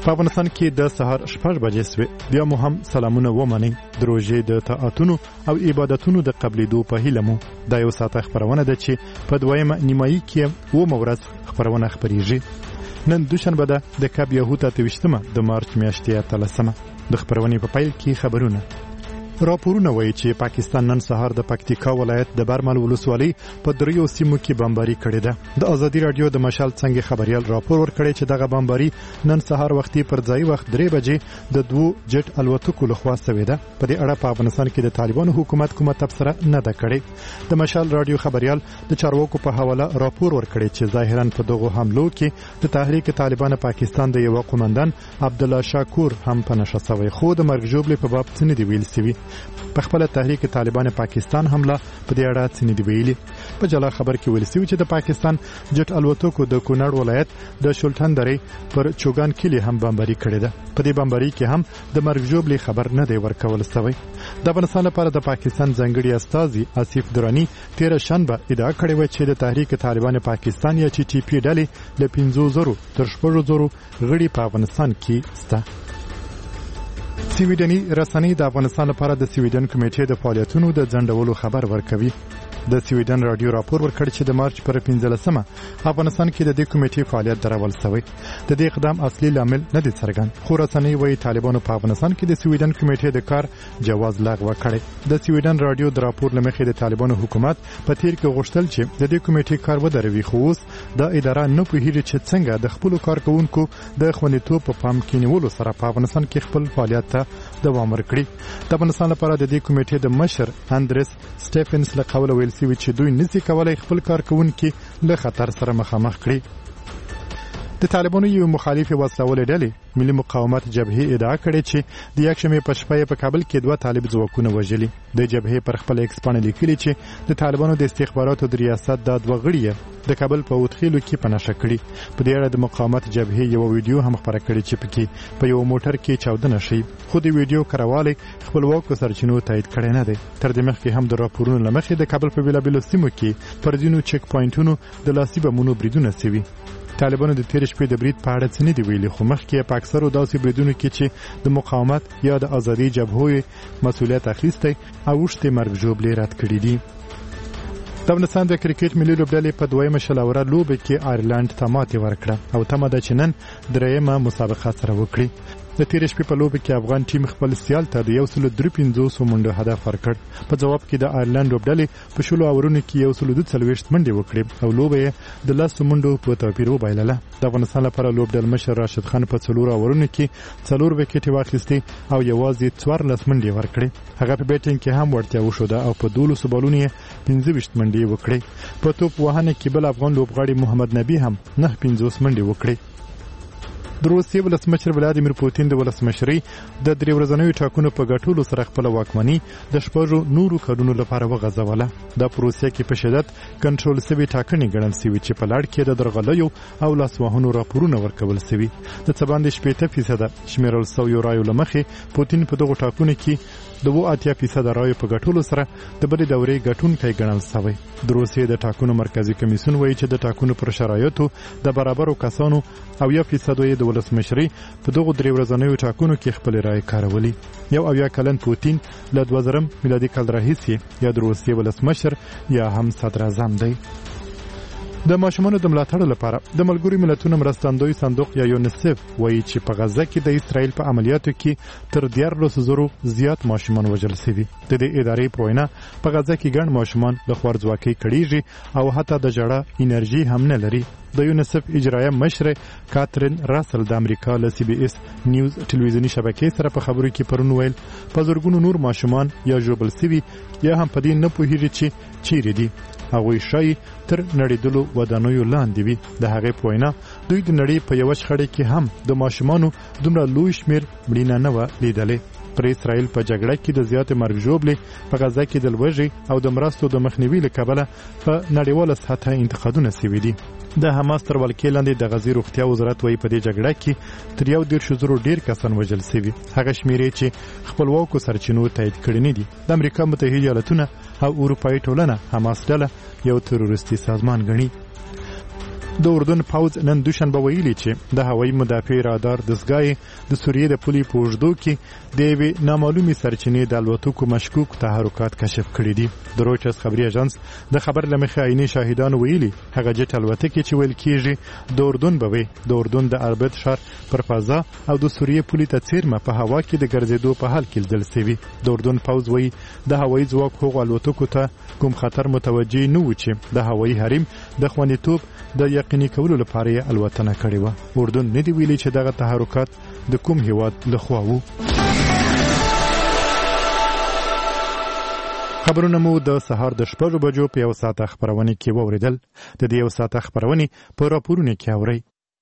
په افغانستان کې د سهار 6 بجې سوې. بیا مو هم سلامونه ومنئ. د روژې د طاعتونو او عبادتونو د قبلېدو په هیله مو دا یو ساعته خپرونه ده چې په دویمه نیمایي کې 9 ورځ خپرونه خپریږي. نن دوشنبه ده د کب یهود 28 د مارچ میاشتې 13. د خپرونې په پیل کې خبرونه. راپورونه وایي چې پاکستان نن سهار د پکتیکا ولایت د برمل ولسوالۍ په دریو سیمو کې بمباري کړې ده. د ازادي رادیو د مشال څنګه خبريال راپور ورکړی چې دغه بمباري نن سهار وختي پر ځای وخت 3 بجې د 2 جټ الوتکو لخوا شوې ده. په دې اړه په افغانستان کې د طالبانو حکومت کومه تبصره نه ده کړې. د مشال رادیو خبريال د چارواکو په حواله راپور ورکړی چې ظاهرا په دغه حملو کې د تحریک طالبان پاکستان د یو قومندان عبد الله شاکور هم په نشه شوی، خو د مرګ ژوبلې په باب څه نه دی ویل شوی. په خپل تحریک طالبان پاکستان حمله په دې اړه څه نه دی ویلي. په جلا خبر کې ویل شوی چې د پاکستان جټ الوتکو د کونړ ولایت د شلټن درې پر چوغان کلی هم بمباري کړې ده. په دې بمباري کې هم د مرګ ژوبلې خبر نه دی ورکول شوی. د افغانستان لپاره د پاکستان ځنګړي استازي آصف درانی 13 شنبه ادعا کړې و چې د تحریک طالبان پاکستان یا ټي ټي پی ډلې له 50,000 تر 60,000 غړي په افغانستان کې سته. سویډني رسنۍ د افغانستان لپاره د سویډن کمیټې د فعالیتونو د ځنډولو خبر ورکوي. د سویډن رادیو راپور ورکړ چې د مارچ پر 15 افغانستان کې د دې کمیټې فعالیت درول شوی. د دې اقدام اصلي لامل نه دی څرګند، خو رسنۍ وايي طالبانو په افغانستان کې د سویډن کمیټې د کار جواز لغوه کړی. د سویډن رادیو د راپور لمخې د طالبانو حکومت په تیر کې غوښتل چې د دې کمیټې کار ودروي، خو اوس د اداره نه پوهیږي چې څنګه د خپل کارکونکو د خوندیتوب په پام کې نیولو سره په افغانستان کې خپل فعالیت ته دوام ورکړي. د افغانستان لپاره د دې کمیټې د مشر اندرس سټیفنس له قوله ویل شوی چې دوی نشي کولای خپل کارکونکو له خطر سره مخامخ کړي. د طالبانو یو مخالف وسلواله ډلې ملي مقاومت جبهه ادعا کړې چې د یکشنبه په شپه په کابل کې 2 طالب ځواکونه وژلي. د جبهه پر خپل ایکس باندې لیکلي چې د طالبانو د استخباراتو د ریاست د 2 غړي د کابل په وټخیلو کې پناشه کړي. په دې اړه د مقاومت جبهه یو ویډیو هم خبره کړې چې پکې په یو موټر کې چاودنه شي، خو د ویډیو کارواله خپلواکو سرچینو تایید کړي نه دي. تر دې مخکې هم د راپورونو لمخې د کابل په بیلابیلو سیمو کې پر ځینو چک پوینټونو د لاسي بمونو بریدونه شوي. طالبانو د تیر شپې د برید په اړه څه نه دی ویلي، خو مخکې په اکثرو داسې بریدونو کې چې د مقاومت یا د ازادي جبهې مسؤلیت اخیستی او وشته مرګ ژوبلې رد کړی دي. د افغانستان د کرکټ ملي لوبډلې په دویمه شلوره لوبه کې آیرلند ته ماتې ورکړه او تمه ده چې نن درېیمه مسابقه سره وکړي. د تیر شپې په لوبه کې افغان ټیم خپل سیال ته د 153 منډو هدف ورکړ. په جواب کې د آیرلند لوبډلې په شلو اورونو کې 142 منډې وکړې او لوبه یې د 10 منډو په توپیر وبایلله. د افغانستان لپاره لوبډل مشر راشد خان په 4 اورونو کې 4 وکټې واخیستې او یوازې 14 منډې ورکړې. هغه په بیټینګ کې هم ورتیا وشوده او په 12 بالونو یې 25 منډې وکړې. په توپ وهنه کې بل افغان لوبغاړي محمد نبی هم 9 منډې وکړې. د روسیې ولسمشر ولادیمیر پوتین د ولسمشرۍ د 3 ورځنیو ټاکنو په ګټلو سره خپل واکمني د 6 نورو کلونو لپاره وغځوله. د روسیې کې په شدت کنټرول شوی ټاکنې ګڼل شوی چې په لړ کې د درغلیو او لاسوهنو راپورونه ورکول شوی. د څه باندې 80% شمیرل شوی رایو لمخې پوتین په دغه ټاکنو کې د 80% رایو په ګټلو سره د بلې دورې ګټونکی ګڼل شوی. د روسیې د ټاکنو مرکزی کمیسیون وایي چې د ټاکنو پر شرایطو د برابرو کسانو او 1% د ولسمشرۍ په دغه 3 ورځنیو ټاکنو کې خپل رائے کارولي. 1 کلن پوتین له 2000 میلادي کال راهیسې یا د روسیې ولسمشر یا هم صدر اعظم دی. د ماشومانو د ملاتړ لپاره د ملګرو ملتونو مرستندوی صندوق یا یونیسف وایي چې په غزه کې د اسرائیل په عملیاتو کې تر 14,000 زیات ماشومان وژل شوي. د دې ادارې په وینا په غزه کې ګڼ ماشومان د خوارځواکۍ کړيږي او حتی د جړه انرژي هم نه لري. د یونیسف اجرایه مشر کاترین راسل د امریکا له سی بي اس نیوز ټلویزیونی شبکې سره په خبرو کې پرون ویل په زرګونو نور ماشومان یا ژوبل شوي یا هم په دې نه پوهیږي چې چیرې دي. هغوی شای تر نړیدلو ودانیو لاندې وي. د هغې په وینا دوی د نړۍ په یو شخړه کې هم د ماشومانو دومره لوی شمیر مړینه نه و لیدلې. پر اسرائیل په جګړه کې د زیات مرګ ژوبلې په غزه کې د لوږې او د مرستو د مخنیوي له کبله په نړیواله سطحه انتقادونه شوي دي. د حماس تر ولکې لاندې د غزې روغتیا وزارت وایي په دې جګړه کې تر 1,000 ډیر کسان وژل شوي. هغه شمیرې چې خپلواکو سرچینو تایید کړي نه دي. د امریکا متحده ایالاتونه او اروپایي ټولنه حماس ډله یو تروریستي سازمان ګڼي. د اردن پوځ نن دوشنبه ویلي چې د هوایي مدافع رادار دستګاه د سوریې د پولې په اوږدو کې د یوې نامعلومې سرچینې د الوتکو مشکوک تحرکات کشف کړي دي. د رویټرز خبري اژانس د خبر له مخې عیني شاهدانو ویلي هغه جټ الوتکې چې ویل کېږي د اردن به وي د اردن د اربد ښار پر فضا او د سوریې پولې ته څیرمه په هوا کې د ګرځېدو په حال کې لیدل شوي. د اردن پوځ وایي د هوایي ځواک هغو الوتکو ته کوم خطر متوجه نه و چې د هوایي حریم د خوندیتوب د یقیني کولو لپاره یې الوتنه کړې وه. اردن نه دی ویلي چې دغه تحرکات د کوم هیواد لخوا وو. خبرونه مو د سهار د 6 بجو په 1 ساعت خبرونه کې ووریدل. د دې 1 ساعت خبرونه په راپورونه کې اورئ.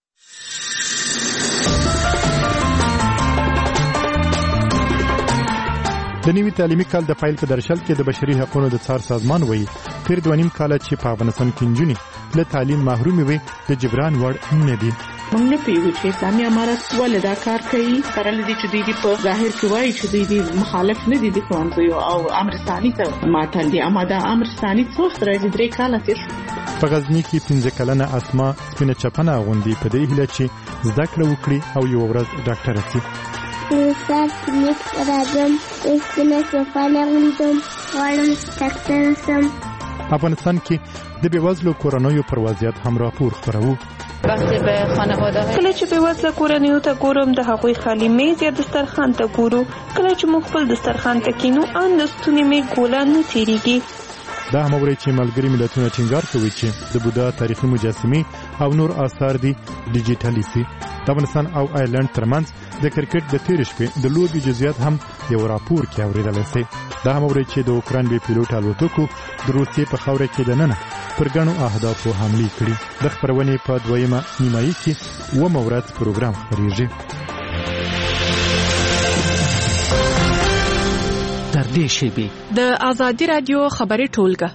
د نوي تعلیمي کال د پیل په درشل کې د بشري حقوقو د څار سازمان وایي تیر 2.5 کال چې په افغانستان کې نجونې له تعلیم محرومې وي د جبران وړ نه دي. موږ نه پیږو چې اسلامي امارت ولې دا کار کوي سره لدی چې دوی په ظاهر کې وایي چې دوی مخالف نه دي د ښوونځیو او امر ثاني ته ماتل دي. اما دا امر ثاني څو وخت راځي 3 کاله تیر شو. په غزني کې 15 کلنه اسما سپینه چپنه اغوندي په دې هیله چې زده کړه وکړي او یو ورځ ډاکټره شي. سر کلینیک راځم سپینه چپنه اغوندم غواړم ډاکټر شم. افغانستان کې د بېوزلو کورنیو پر وضعیت هم راپور خپروو. وقتی به خانواده کله چې بېوزله کورنیو ته ګورم د هغوی خالي میز یا دسترخوان ته ګورو کله چې موږ خپل دسترخوان ته کینو ان د ستوني مې ګوله نه تېرېږي. دا هم اورئ چې ملګري ملتونه ټینګار کوي چې د بودا تاریخي مجسمې او نور آثار دي ډیجیټلي سي. د افغانستان او آیرلند ترمنځ د کرکټ د تېرې شپې د لوبې جزئیات هم یو راپور کې اوریدلی سي. دا هم اورئ چې د اوکراین بې پیلوټ الوتکو د روسیې په خاوره کې دننه پر ګڼو اهدافو حملې کړي. د خپرونې په 2مه نیمایي کې 9 ورځ پروګرام خپرېږي. تر دې شیبې د آزادي رادیو خبري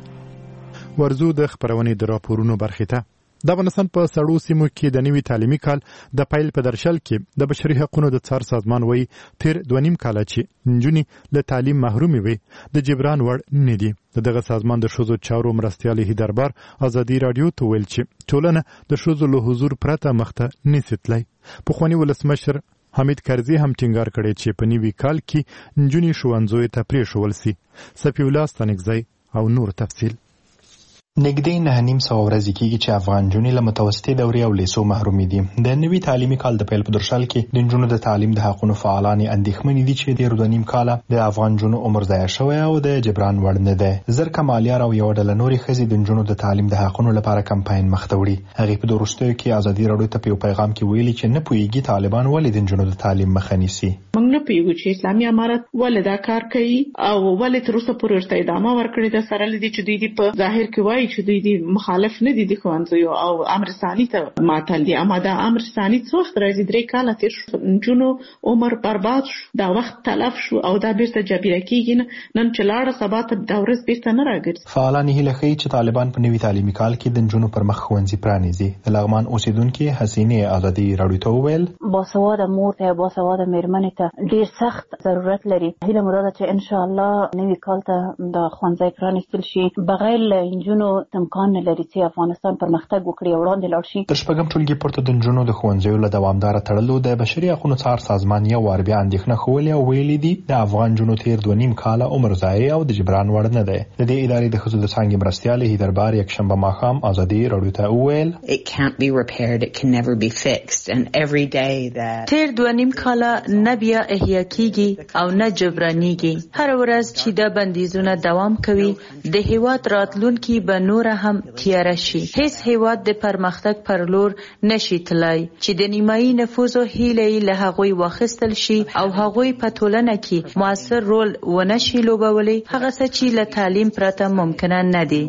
ټولګه ورزو د خبرونې د راپورونو برخې ته. د افغانستان په سړو سیمو کې د نوي تعلیمي کال د پیل په درشل کې د بشري حقوقو د څار سازمان وایي تیر 2.5 کال چې نجونې له تعلیم محرومې وي د جبران وړ نه دي. دغه سازمان د ښځو چارو مرستیال هیدربار آزادي رادیو ته ویل چې ټولنه د ښځو له حضور پرته مخته نشي تللی. پخواني ولسمشر حمید کرزي هم ټینګار کړی چې په نوي کال کې نجونې ښوونځیو ته پرېښول سي. صفي الله ستانکزی او نور تفصیل. نږدې 9.5 ورځې کېږي چې افغان نجونې له متوسطې دورې او لیسو محرومې دي. د نوي تعلیمي کال د پیل په درشل کې د نجونو د تعلیم د حقونو فعالان اندېښمن دي چې د 2.5 کاله د افغان نجونو عمر ضایع شوی او د جبران وړ نه دی. زرکه مالیار او یو ډله نورې ښځې د نجونو د تعلیم د حقونو لپاره کمپاین مخته وړي. هغې په وروستیو کې ازادي راډیو ته په یو پیغام کې ویلي چې نه پوهېږي طالبان ولې د نجونو د تعلیم مخه نیسي. موږ نه پیږو چې اسلامي امارت ولې دا کار کوي او ولې تر اوسه پورې ورته ادامه ورکړې ده سره لدی چې دوی په ظاهر کې وایي چې دوی مخالف نه دي د ښوونځیو او امر ثاني ته ماتل دي. اما دا امر ثاني څو وخت راځي 3 کاله تیر شو. نجونو عمر برباد شو. دا وخت تلف شو او دا بیرته جبیره کېږي نن چې لاړه سبا ته دا ورځ بیرته نه راګرځي. فعالان هیله ښیي چې طالبان په نوي تعلیمي کال کې د نجونو پر مخ ښوونځي پرانیزي. د لغمان اوسیدونکي حسینې آزادي راډیو ته وویل باسواده مور ته باسواده مېرمنې ته ډېر سخت ضرورت لري. هیله مو ده چې ان شاء الله نوي کال ته د ښوونځي پرانیستل شي. بغیر له نجونو امکان نه لري چې افغانستان پرمختګ وکړي او وړاندې لاړ شي. تر شپږم ټولګي پورته د نجونو د ښوونځیو له دوامداره تړلو د بشري حقوقو څار سازمان یو وار بیا اندېښنه ښولې او ویلي دي د افغان نجونو تیر 2.5 کاله عمر ضایع او د جبران وړ نه دی. د دې ادارې د ښځو د څانګې مرستیال هیدربار یکشنبه ماښام آزادي راډیو ته وویل It can't be repaired, it can never be fixed, and every day that تیر 2.5 کاله نه بیا احیا کیږي او نه جبرانیږي. هر ورځ چې د بندیزونه دوام کوي د هیواد راتلونکي به نور هم تیاره شي. هیڅ هیواد د پرمختګ پر لور نشي تلای چې د نیمایي نفوذ هیلې له هغوی واخیستل شي او هغوی په ټولنه کې موثر رول ونشي لوبولی. هغه څه چې له تعلیم پرته ممکنه نه دي.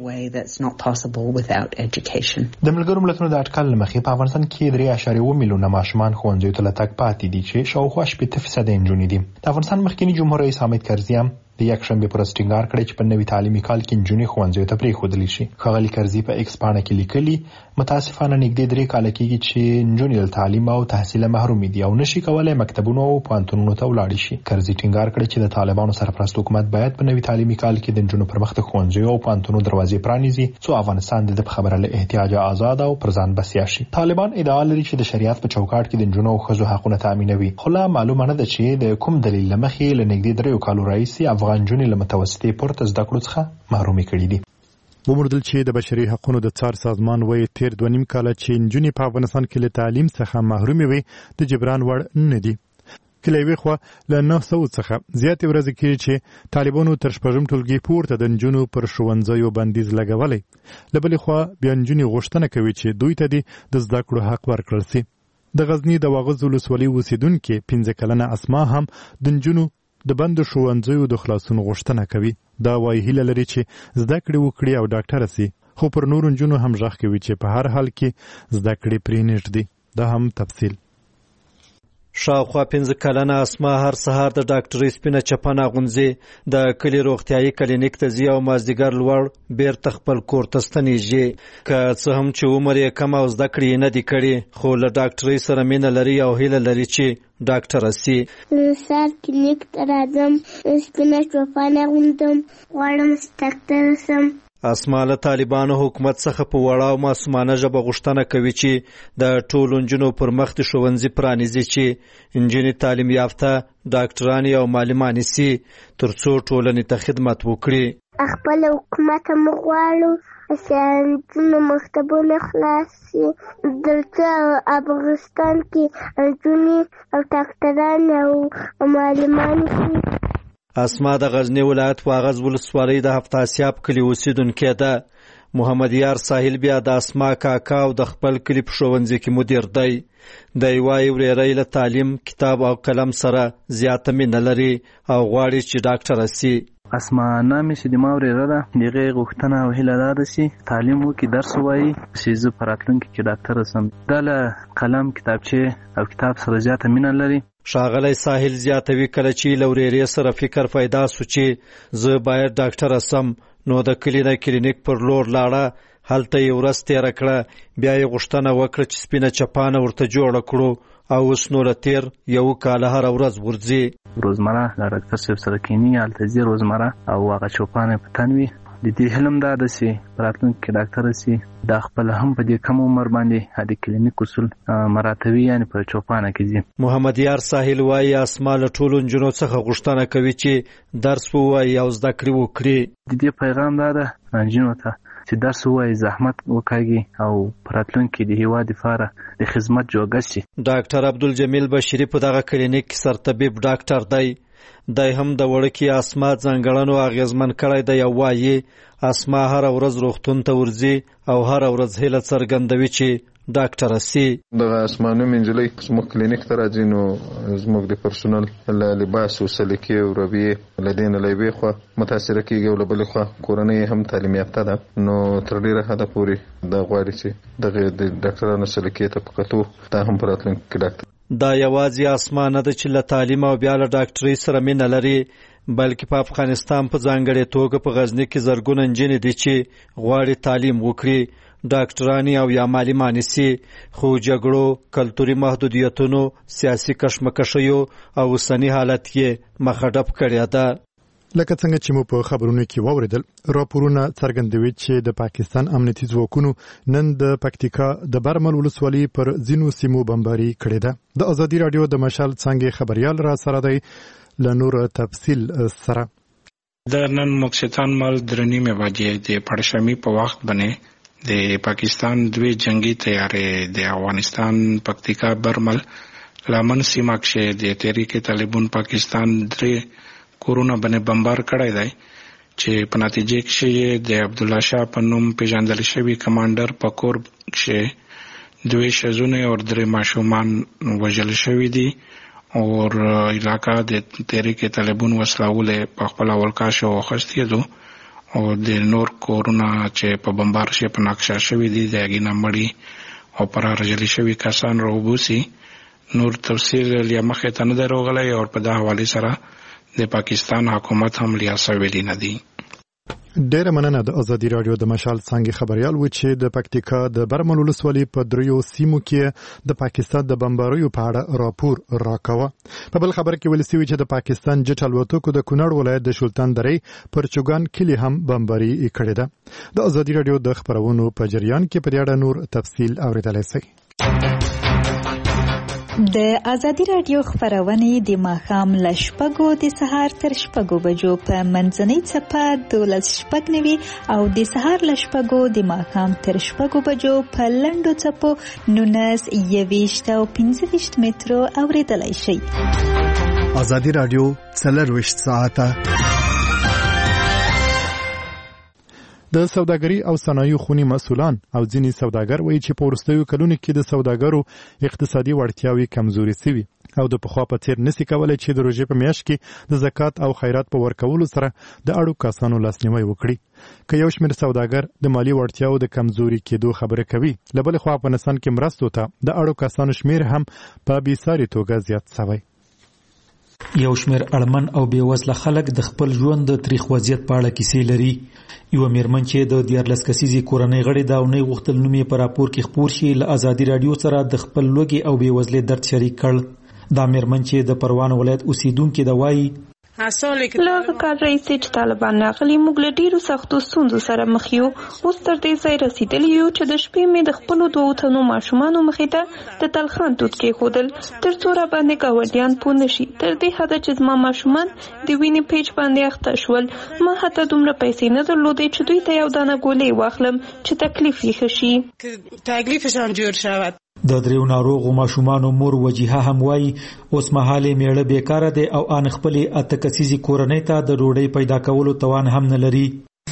د ملګرو ملتونو د اټکل له مخې په افغانستان کې 3.2 میلیونه ماشومان ښوونځیو ته له تګ پاتې دي چې شاوخوا 80% نجونې دي. د افغانستان مخکنی جمهور رئیس حامد کرزي هم د یکشنبه پر ټینګار کړی چې په نوي تعلیمي کال کې نجونې ښوونځیو ته پرېښودل شي. ښاغلي کرزي په ایکس پاڼه کې لیکلي متاسفانه نږدې 3 کاله کېږي چې نجونې له تعلیم او تحصیل محروم دي او نشي کولای مکتبونو او پوهنتونونو ته ولاړ شي. کرزي ټینګار کړی چې د طالبانو سرپرست حکومت باید په نوي تعلیمي کال کې د نجونو پر مخ د ښوونځیو او پوهنتونونو دروازې پرانیزي څو افغانستان د خبره له احتیاج آزاد او پر ځان بسیا شي. طالبان ادعا لري چې د شریعت په چوکاټ کې د نجونو او ښځو حقونه تامینوي، خو لا معلومه نه ده چې د کوم دلیل لمخې له نږدې 3 کالو راهیسې افغان نجونې له متوسطې پورته زده کړو څخه محرومې کړي دي. وموندل چې د بشري حقوقو د څار سازمان وایي تیر 2.5 کاله چې نجونې په افغانستان کې له تعلیم څخه محرومې وي د جبران وړ نه دي. کله یې خو له 900 څخه زیاتې ورځې کېږي چې طالبانو تر شپږم ټولګي پورته د نجونو پر ښوونځیو بندیز لګولی. له بلې خوا بیا نجونې غوښتنه کوي چې دوی ته د زده کړو حق ورکړل شي. د غزني د واغظ ولسوالۍ اوسیدونکې 15 کلنه اسما هم د نجونو د بندو ښوونځیو د خلاصون غوښتنه کوي. دا وایي هیله لري چې زده کړې وکړي او ډاکټره سي، خو پر نورو نجونو هم غږ کوي چې په هر حال کې زده کړې پرې نږدې. دا هم تفصیل. شاوخوا 15 کلنه اسما هر سهار د ډاکټرۍ سپینه چپنه اغوندي، د کلي روغتیايي کلینیک ته ځي او مازدیګر لوړ بیرته خپل کور ته ستنیږي. که څه هم چې عمر یې کم او زده کړې نه دي کړي، خو له ډاکټرۍ سره مینه لري او هیله لري چې ډاکټره سي. سهار کلینیک ته راځم، سپینه چپنه اغوندم، غواړم ډاکټره سم. اسما له طالبانو حکومت څخه په وړه او معصومانه ژبه غوښتنه کوي چې د ټولو نجونو پر مخ د ښوونځي پرانیزي چې نجونې تعلیم یافته ډاکټرانې او معلمانې سي تر څو ټولنې ته خدمت وکړي. خپل حکومت هم غواړو چې نجونو مکتبونه خلاص شي، دلته افغانستان کې نجونې او ډاکټران او معلمان شي. اسما د غزنی ولایت واغظ ولسوالۍ د هفتاسیاب کلي اوسیدونکې ده. محمد یار ساحل بیا د اسما کاکا او د خپل کلي په ښوونځي کې مدیر دی. دی وایي ورېری له تعلیم، کتاب او قلم سره زیاته مینه لري او غواړي چې ډاکټره سي. اسما نامې چې د ما ورېره ده، د هغې غوښتنه او هیله دا ده چې تعلیم وکړي، درس ووایي چې زه په راتلونکي کې ډاکټره سم. دا له قلم، کتابچې او کتاب سره زیاته مینه لري. ښاغلی ساحل زیاتوي کله چې له ورېرې سره فکر پیدا سو چې زه باید ډاکټره سم، نو د کلي د کلینیک پر لور لاړه. هلته یې ورځ تېره کړه، بیا یې غوښتنه وکړه چې سپینه چپانه ورته جوړه کړو او اوس نو له تېر 1 کاله هره ورځ ورځي. روزمره له ډاکټر صاحب سره کینی، هلته ځي روزمره او هغه چوپانه په تن وي. د دې حلم دا ده چې راتلونکي کې ډاکټره سي. دا خپل هم په دې کم عمر باندې د کلینیک اصول مراتبي یعنی په چوپانه کې ځي. محمد یار ساحل وایي اسما له ټولو نجونو څخه غوښتنه کوي چې درس ووایي او زده کړې وکړي. د دې پیغام دا ده نجونو ته چې درس ووایي، زحمت وکاږي او په راتلونکي د هیواد لپاره د خدمت جوګه شي. ډاکټر عبدالجمیل بشیري په دغه کلینیک کې سرطبیب ډاکټر دی. دی هم د وړکې اسما ځانګړنو اغېزمن کړی دی او وایي اسما هره ورځ روغتون ته ورځي او هره ورځ هیله څرګندوي چې ډاکټره سي. دغه اسما نومې نجلۍ زموږ کلینیک ته راځي، نو زموږ د پرسونل له لباس او سلیقې او رویې له دې نه له یوې خوا متاثره کېږي او له بلې خوا کورنۍ هم تعلیم یافته ده، نو تر ډېره حده پورې دا غواړي چې دغه د ډاکټرانو سلیقې ته په کتو دا هم په راتلونکي کې ډاکټر. دا یوازې اسما نه ده چې له تعلیم او بیا له ډاکټرۍ سره مینه لري، بلکې په افغانستان په ځانګړې توګه په غزني کې زرګونه نجونې دي چې غواړي تعلیم وکړي، ډاکټرانې او یا معلمانې سي، خو جګړو، کلتوري محدودیتونو، سیاسي کشمکشیو او اوسني حالت یې مخه ډپ کړې ده. لکه څنګه چې مو په خبرونو کې واوریدل، راپورونه څرګندوي چې د پاکستان امنیتي ځواکونو نن د پکتیکا د برمل ولسوالۍ پر ځینو سیمو بمباري کړې ده. د ازادي رادیو د مشال څنګه خبريال را سره دی لنور تفصیل سره. د نن مکستان مال درنیمه بجې د پړشمی په وخت باندې د پاکستان دوی جنگي تیارې د افغانستان پکتیکا برمل لمن سیمه کې د تحریک طالبان پاکستان درې کورونه باندې بمبار کړی دی چې په نتیجه کې د عبد الله شاه په نوم پیژندل شوی کمانډر په کور کې 2 شزونه او 3 ماشومان وژل شوی دي او علاقہ د تحریک طالبان وسلاوله په خپل ولکا شو خسته دو او د نور کورونه چې په بمبار شي په نقشه شوی دي د اګینا مړی او پر راجلی شوی کسان روبوسی. نور تفصیل یا مخه ته نه دروغلی او په دا حواله سره د پاکستان حکومت هم لیاسه ویلي نه دي. ډیره مننه د ازادي رادیو د مشال څنګه خبريال و چې د پکتیکا د برمل ولسوالۍ په دریو سیمو کې د پاکستان د بمباریو په اړه راپور راکاوه. په بل خبر کې ویل شوی چې د پاکستان جټ الوتکو د کونړ ولایت د شولتان درې پر چوغان کلی هم بمباری کړې ده. د ازادي رادیو د خبرونو په جریان کې پر اړه نور تفصیل اوریدلای شئ. د ازادي رادیو خبرونه د ماښام له 6 د سهار تر 6 بجو په منځنۍ څپه 12:09 او د سهار له 6 د ماښام تر 6 بجو په لنډو څپو 19 او 15 مترو اوریدلای شئ. ازادي رادیو 24 ساعته د سوداګري او صنایعو خونی مسؤلان او ځینی سوداګر وایي چې په وروستیو کلونو کې د سوداګرو اقتصادي وړتیاوې کمزوري شوي او د پخوا په څیر نشي کولای چې د روژې په میاشت کې د زکات او خیرات په ورکولو سره د اړو کسانو لاسنیوي وکړي. که یو شمېر سوداګر د مالی وړتیاو د کمزوري کېدو خبره کوي، له بلې خوا په افغانستان کې مرستو ته د اړو کسانو شمېر هم په بېساري توګه زیات شوی. یو شمېر اړمن او بېوزله خلک د خپل ژوند د تریخ وضعیت په اړه کیسې لري. یو میرمن چې د 14 کسیزې کورنۍ غړي دا ونی غوښتل نوم یې په راپور کې خپور شي، له ازادي رادیو سره د خپل لوږې او بېوزلۍ درد شریک کړ. دا میرمن چې د پروان ولایت اوسیدونکې ده وایي لږ کال راځي چې طالبان راغلي، موږ له ډیرو سختو ستونزو سره مخ یو. اوس تر دې ځای رسیدلی یو چې د شپې مې د خپلو 2 تنو ماشومانو مخې ته د تلخان دود کېښودل تر څو را باندې ګاونډیان پوه نه شي، تر دې حده چې زما ماشومان د وینې پیچ باندې اخته شول. ما حتی دومره پیسې نه درلودې چې دوی ته یو دانه ګولۍ واخلم چې تکلیف یې ښه شي. تکلیفشان جوړ شود. د دریو ناروغو ماشومانو مور وجیها هم وایي اوس مهال میړه بیکاره دی او ان خپلې 8 کسیزې کورنۍ ته د ډوډۍ پیدا کولو توان هم نه لري.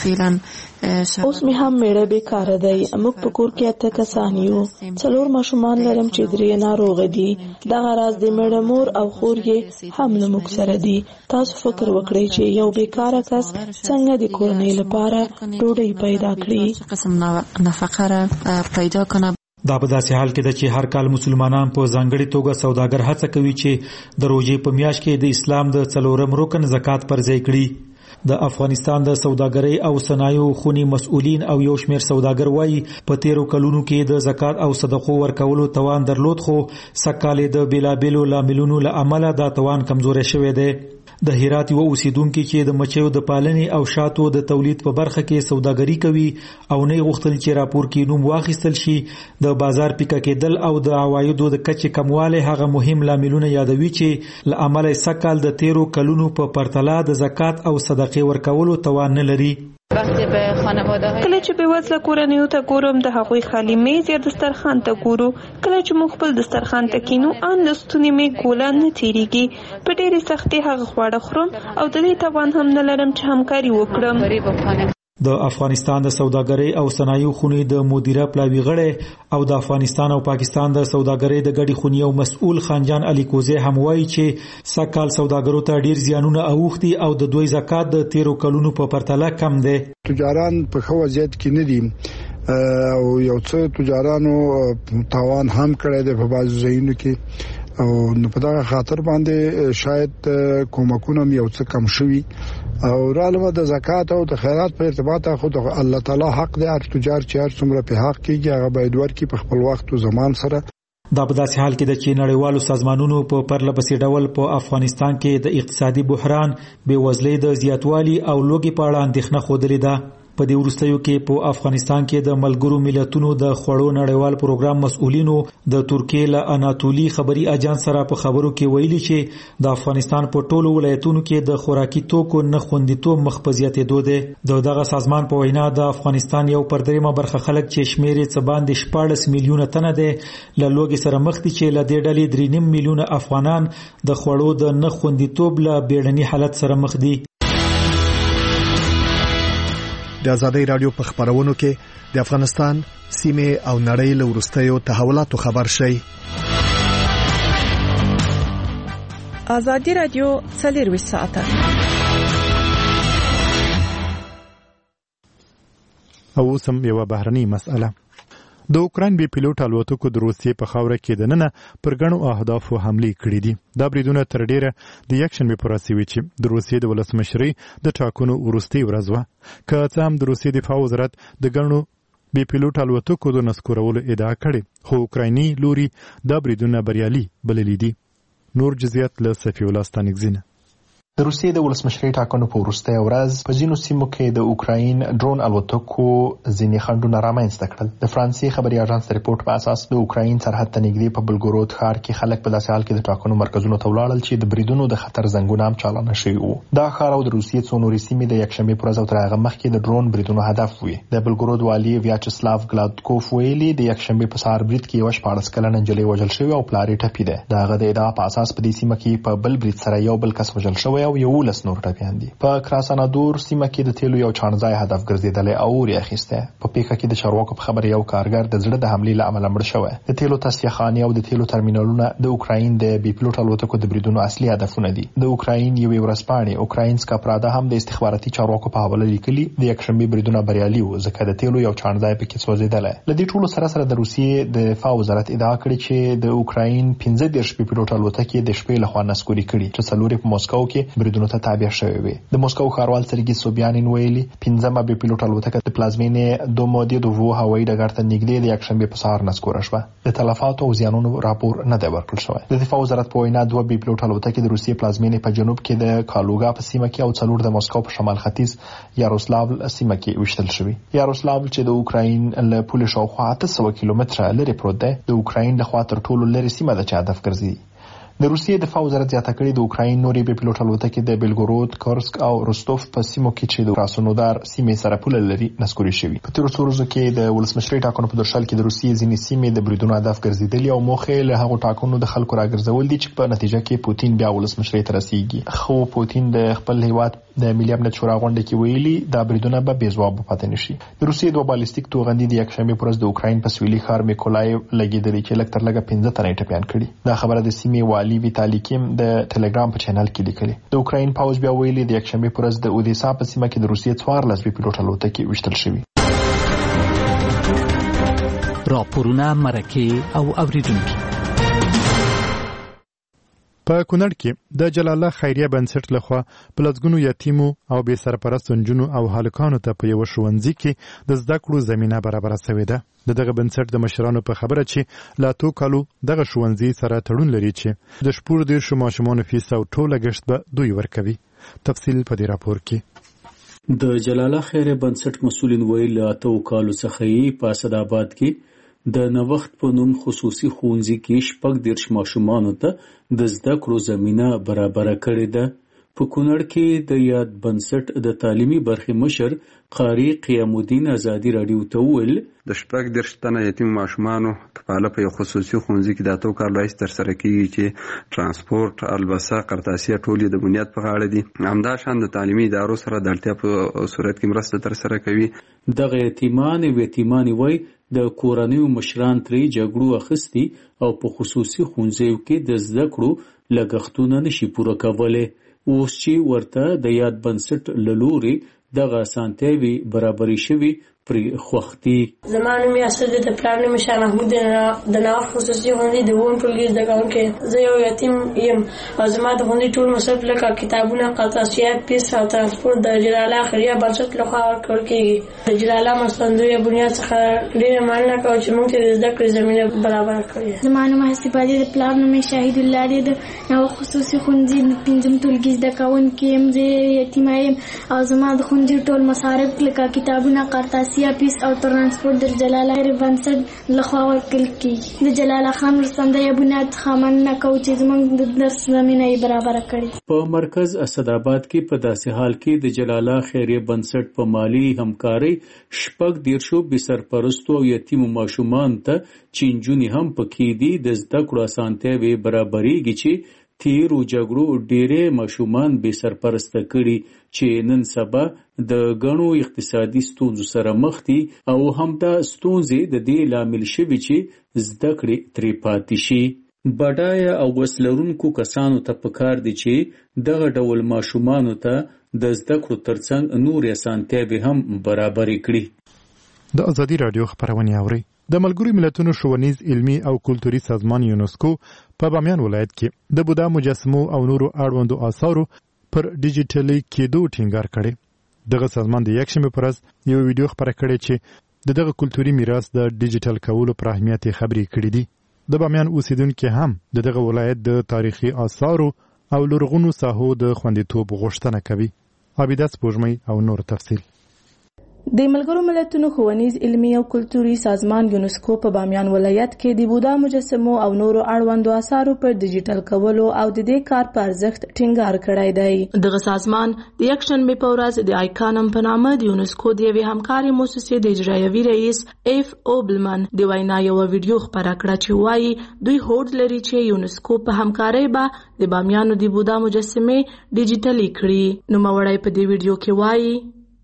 اوس مې هم میړه بیکاره دی. موږ په کور کې 8 کسان یو. 4 ماشومان لرم چې 3 ناروغ دي. دغه راز د میړه مور او خور یې هم له موږ سره دي. تاسو فکر وکړئ چې یو بیکاره کس څنګه د کورنۍ لپاره ډوډۍ پیدا کړي، قسم نفقه پیدا کنه. دا په داسې حال کې ده چې هر کال مسلمانان په ځانګړي توګه سوداګر هڅه کوي چې د روژې په میاشت کې د اسلام د 4م رکن زکات پر ځای کړي. د افغانستان د سوداګرۍ او صنایعو خونی مسؤلین او یو شمېر سوداګر وایي په 13 کلونو کې د زکات او صدقو ورکولو توان درلود، خو سکه‌کالې د بیلابیلو لاملونو له امله دا توان کمزوری شوی دی. د هرات یو اوسیدونکو چې د مچیو د پالنې او شاتو د تولید په برخه کې سوداګري کوي او نه غوښتل چې راپور کې نوم واخیستل شي، د بازار پیکه کېدل او د عوایدو د کچې کمواله هغه مهم لاملونه یادوي چې له امله سکه‌کال د 13 کلونو په پرتله د زکات او صدقې ورکولو توان نه لري. کله چې بېوزله کورنیو ته ګورم د هغوی خالي میز یا دسترخوان ته ګورو، کله چې موږ خپل دسترخوان ته کینو ان له ستوني مې ګوله نه تېرېږي. په ډېرې سختۍ هغه خواړه خورم او د دې توان هم نه لرم چې همکاري وکړم. د افغانستان د سوداګرۍ او صنایعو خونې د مدیره پلاوي غړی او د افغانستان او پاکستان د سوداګرۍ د ګډې خونې او مسؤل خانجان علي کوزی هم وایي چې سکه‌کال سوداګرو ته ډیر زیانونه اوښتي او د دوی زکات د 13 کلونو په پرتله کم دی. تجاران په ښه وضعیت کې نه دي او یو څه تجارانو تاوان هم کړی دی په بعضو ځایونو کې او نو په دغه خاطر باندې شاید کومکونه یو څه کم شوي او رالوه د زکات او د خیرات په ارتباط خو د الله تعالی حق دی. هر تجار چې هر څومره په حق کېږي هغه باید ورکړي په خپل وخت او زمان سره. دا په داسې حال کې ده چې نړیوالو سازمانونو په پرله پسې ډول په افغانستان کې د اقتصادي بحران، بېوزلۍ د زیاتوالي او لوږې په اړه اندېښنه ښودلې ده. په دې وروستیو کې په افغانستان کې د ملګرو ملتونو د خوړو نړیوال پروګرام مسؤلینو د ترکیې له اناتولي خبري اجانس سره په خبرو کې ویلي چې د افغانستان په ټولو ولایتونو کې د خوراکي توکو نه خوندیتوب مخ په زیاتېدو دی. دغه سازمان په وینا د افغانستان یو پر 3 برخه خلک چې شمېر یې څه باندې 14 میلیونه تنه دی له لوږې سره مخ دي، چې له دې ډلې 3.5 میلیونه افغانان د خوړو د نه خوندیتوب له بیړني حالت سره مخ دي. د ازادي رادیو په خبرونو کې د افغانستان سیمه او نړۍ له وروستیو تحولاتو خبر شي. ازادي رادیو 24 ساعته او سم یو بهرني مسأله. د اوکراین بي پیلوټ الوتکو د روسیې په خاوره کې دننه پر ګڼو اهدافو حملې کړې دي. دا بریدونه تر ډیره د یکشنبې په ورځ وشوي چې د روسیې د ولسمشرۍ د ټاکنو وروستۍ ورځ وه. که څه هم د روسیې دفاع وزارت د ګڼو بي پیلوټ الوتکو د نسکورولو ادعا کړې، خو اوکرایني لوري دا بریدونه بریالي بللي دي. نور جزئیات له صفي الله ستانکزینه. د روسیې د ولسمشرۍ ټاکنو په وروستۍ ورځ په ځینو سیمو کې د اوکراین ډرون الوتکو ځینې خنډونه رامنځته کړل. د فرانسې خبري اژانس د ریپورت په اساس د اوکراین سرحد ته نږدې په بلګورود ښار کې خلک په داسې حال کې د ټاکنو مرکزونو ته ولاړل چې د بریدونو د خطر زنګونه هم چالانه شوي وو. دا ښار او د روسیې څو نورې سیمې د یکشنبې په ورځ او تر هغه مخکې د ډرون بریدونو هدف وي. د بلګورود والي ویاچسلاو ګلادکوف ویلي د یکشنبې په سهار برید کې یوه 14 کلنه نجلۍ وژل شوې او پلار یې ټپي دی. د هغه د ادعا په اساس په دې سیمه کې په بل برید سره یو بل کس وژل شوی او 11 نور ټپیان دي. په کراسانادور سیمه کې د تیلو یو چانځای هدف ګرځیدلی او اور یې اخیستی. په پیښه کې د چارواکو په خبره یو کارګر د زړه د حملې له امله مړ شوی. د تیلو تصفیه خانې او د تیلو ترمینالونه د اوکراین د بي پیلوټ الوتکو د بریدونو اصلي هدفونه دي. د اوکراین یوې ورځپاڼې اوکراینسکا پرادا هم د استخباراتي چارواکو په حواله لیکلي د یکشنبې بریدونه بریالي وو ځکه د تیلو یو چانځای پکې سوځېدلی. له دې ټولو سره سره د روسیې د دفاع وزارت ادعا کړې چې د اوکراین 15 بي پیلوټ الوتکې د شپې لخوا نسکوري کړي چې څلورې په مسکو کې بریدونو ته تابع شوې وي. د مسکو ښاروال سرګي سوبیانین ویلي 15مه بي پیلوټ الوتکه د پلازمینې دومودیدوو هوایي ډګر ته نږدې د یکشنبې په سهار نسکوره شوه. د تلفاتو او زیانونو راپور نه دی ورکړل شوی. د دفاع وزارت په وینا 2 بي پیلوټ الوتکې د روسیې پلازمینې په جنوب کې د کالوګا په سیمه کې او 4 د مسکو په شمال ختیځ یاروسلاو سیمه کې وشتل شوی. یاروسلاو چې د اوکراین له پولې شاوخوا 800 کیلومتره لرې پروت دی، د اوکراین له خوا تر ټولو لرې سیمه ده چې هدف ګرځي. د روسیې دفاع وزارت زیاته کړې د اوکراین نورې بي پیلوټ الوتکې د بیلګورود، کورسک او روستوف په سیمو کې چې د کراسنودار سیمې سره پوله لري نسکوري شوي. په تیرو څو ورځو کې د ولسمشرۍ ټاکنو په درشل کې د روسیې ځینې سیمې د بریدونو هدف ګرځېدلې او موخه له هغو ټاکنو د خلکو راګرځول دي چې په نتیجه کې پوتین بیا ولسمشرۍ ته رسیږي. خو پوتین د خپل هیواد د ملي امنیت شورا غونډه کې ویلي دا بریدونه به بې ځوابه پاتې نشي. د روسیې 2 بالستیک توغندي د یکشنبې په ورځ د اوکراین په سویلي ښار میکولایو لګېدلې چې لږ تر لږه 15 تنه ټپیان کړي. دا خبره د سیمې والي ویتالي کیم د ټلګرام په چینل کې لیکلي. د اوکراین پوځ بیا ویلي د یکشنبې پر ورځ د اودیسا په سیمه کې د روسیې 14 بي پیلوټ الوتکې وشتل شوي. راپورونه مرکه او اوریدونکو. په کونړ کې د جلال الله خیریه بنسټ لخوا په لږونو یتیمو او بې سرپرستو نجونو او هلکانو ته په یو ښوونځي کې د زده کړو زمینه برابره شوې ده. دغه بنسټ د مشرانو په خبره چې لا تو کالو دغه ښوونځي سره تړون لري چې د شپور د ماشومانو فیس او ټوله ګشت به دوی ورکوي. تفصیل په دې راپور کې. د جلال الله خیریه بنسټ مسؤلین ویل لا تو کالو څخه په اسداباد کې د نوښت په نوم خصوصي ښوونځي کې 14 ماشومانو ته د زده کړو زمینه برابره کړې ده. په کونړ کې د یاد بنسټ د تعلیمي برخې مشر قاری قیام الدین ازادي رادیو ته وویل د 14 تنه یتیم ماشومانو کفاله په یو خصوصي ښوونځي کې د اتو کال رئیس تر سره کیږي چې ترانسپورت، البسه، قرطاسیه ټول د بنیاد په غاړه دي. همدا شان د تعلیمي ادارو سره د اړتیا په صورت کې مرسته تر سره کوي. دغه یتیمان وای د کورنیو مشران ترې جګړو اخیستي او په خصوصي ښوونځیو کې د زده کړو لګښتونه نشي پوره کولی. اوس چې ورته د یاد بنسټ له لوري دغه اسانتیاوې برابرې شوي پرې خوښتي. زما نوم یاسر دی، د پلار نوم شاه محمود دی، د نوښت خصوصي ښوونځي د اووم ټولګي زده کوونکی. زه یو یتیم یم او زما د ښوونځي ټول مصرف لکه کتابونه، قرطاسیه، فیس او ترانسپورت د جلال الله خیریه بنسټ لخوا ورکول کېږي. د جلال الله مرستندویه بنیاد څخه ډېره مننه کوم چې موږ ته د زده کړې زمینه برابره کړې. زما نوم حسیبه دی، د پلار نوم شهید الله دی، د نوښت خصوصي ښوونځي د پنځم ټولګي زده کوونکی یم. زه یتیمه یم او زما د ښوونځي ټول مصارف لکه کتابونه، قرطاسیه، فیس او ترانسپورت د جلال الله خیریه بنسټ لخوا ورکول کېږي. د جلال الله خان مرستندویه بنیاد څخه مننه کوو چې زموږ د درس زمینه یې برابره کړې. په مرکز اسداباد کې په داسې حال کې د جلال الله خیریه بنسټ په مالی همکارۍ 14 بې سرپرستو او یتیمو ماشومان ته چې نجونې هم پکې دي د زده کړو اسانتیاوې برابرېږي چې تیرو جګړو ډېرې ماشومان بې سرپرسته کړي چې نن سبا د غنو اقتصادي ستونزو سره مخ دي او همدا ستونزې د دې لامل شوي چې زده کړې ترې پاتې شي. بډایه او وسلرونکو کسانو ته پکار دي چې دغه ډول ماشومانو ته د زده کړو ترڅنګ نور اسانتیاوې هم برابرې کړي. د ازادي رادیو خبرونه اوري. د ملګرو ملتونو ښوونیز علمي او کلتوري سازمان یونسکو په بامیان ولایت کې د بودا مجسمو او نورو اړوندو آثارو پر ډیجیټلي کېدو ټینګار کړي. دغه سازمان د یکشنبه پر ورځ یو ویډیو خبره کړې چې دغه کلتوري میراث د ډیجیټل کولو پر اهمیت خبرې کړې دي. د بامیان اوسیدونکو هم دغه ولایت د تاریخي آثارو او لرغونو ساحو د خوندیتوب غوښتنه کوي. عابده سپوږمۍ او نور تفصیل. د ملګرو ملتونو ښوونیز علمي او کلتوري سازمان یونسکو په بامیان ولایت کې د بودا مجسمو او نورو اړوندو آثارو پر ډیجیټل کولو او د دې کار په ارزښت ټینګار کړی دی. دغه سازمان د یکشنبه په ورځ د آیکانم په نامه د یونسکو د یوې همکاري مؤسسې د اجرایوي رئیس ایف اوبلمن د وینا یو ویډیو خبره کړه چې وایي دوی هوډ لري چې یونسکو په همکارۍ به د بامیانو د بودا مجسمې ډیجیټلي کړي. نوموړی په دې ویډیو کې وایي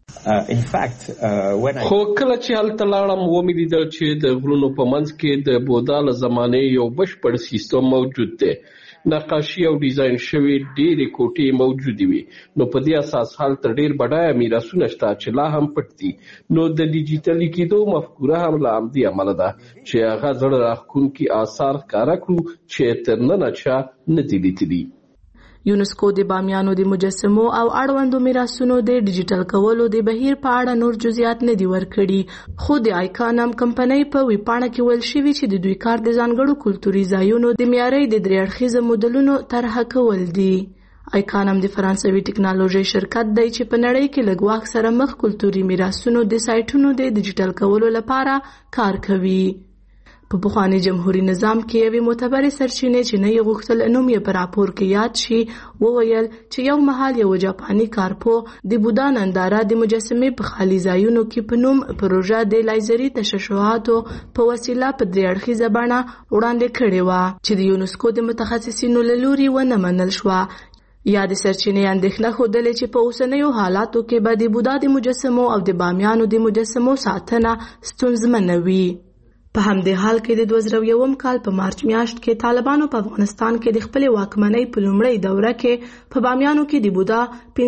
خو کله چې هلته لاړم ومې لیدل چې د غرونو په منځ کې د بودا له زمانې یو بشپړ سیستم موجود دی. نقاشي او ډیزاین شوی ډېرې کوټې موجودې وي. نو په دې اساس هلته ډېر بډایه میراثونه شته چې لا هم پټ دي. نو د ډیجیټلي کېدو مفکوره هم له همدې امله ده چې هغه زړه راښکونکي آثار ښکاره کړو چې تر ننه چا نه دي لیدلي. یونسکو د بامیانو د مجسمو او اړوندو میراثونو د ډیجیټل کولو د بهیر په اړه نور جزئیات نه دي ورکړي. خو د آیکانم کمپنۍ په ویبپاڼه کې ویل شوي چې د دوی کار د ځانګړو کلتوري ځایونو د معیاري د درې اړخیزه مدلونو طرح کول دي. آیکانم د فرانسوي ټکنالوژي شرکت دی چې په نړۍ کې له ګواښ سره مخ کلتوري میراثونو د سایټونو د ډیجیټل کولو لپاره کار کوي. په پخواني جمهوریت نظام کې یوې معتبرې سرچینې چې نه یې غوښتل نوم یې په راپور کې یاد شي وویل چې یو مهال یو جاپاني کارپوه د بودا ننداره د مجسمې په خالي ځایونو کې په نوم پروژه د لایزري تشعشعاتو په وسیله په درې اړخیزه بڼه وړاندې کړې وه چې د یونسکو د متخصصینو له لوري ونه منل شوه. یا د سرچینې اندېښنه ښودلې چې په اوسنیو حالاتو کې به د بودا د مجسمو او د بامیانو د مجسمو ساتنه ستونزمنه وي. په همدې حال کې د 2001 کال په مارچ میاشت کې طالبانو په افغانستان کې د خپل واکمنۍ په لومړۍ دوره کې په بامیانو کې د بودا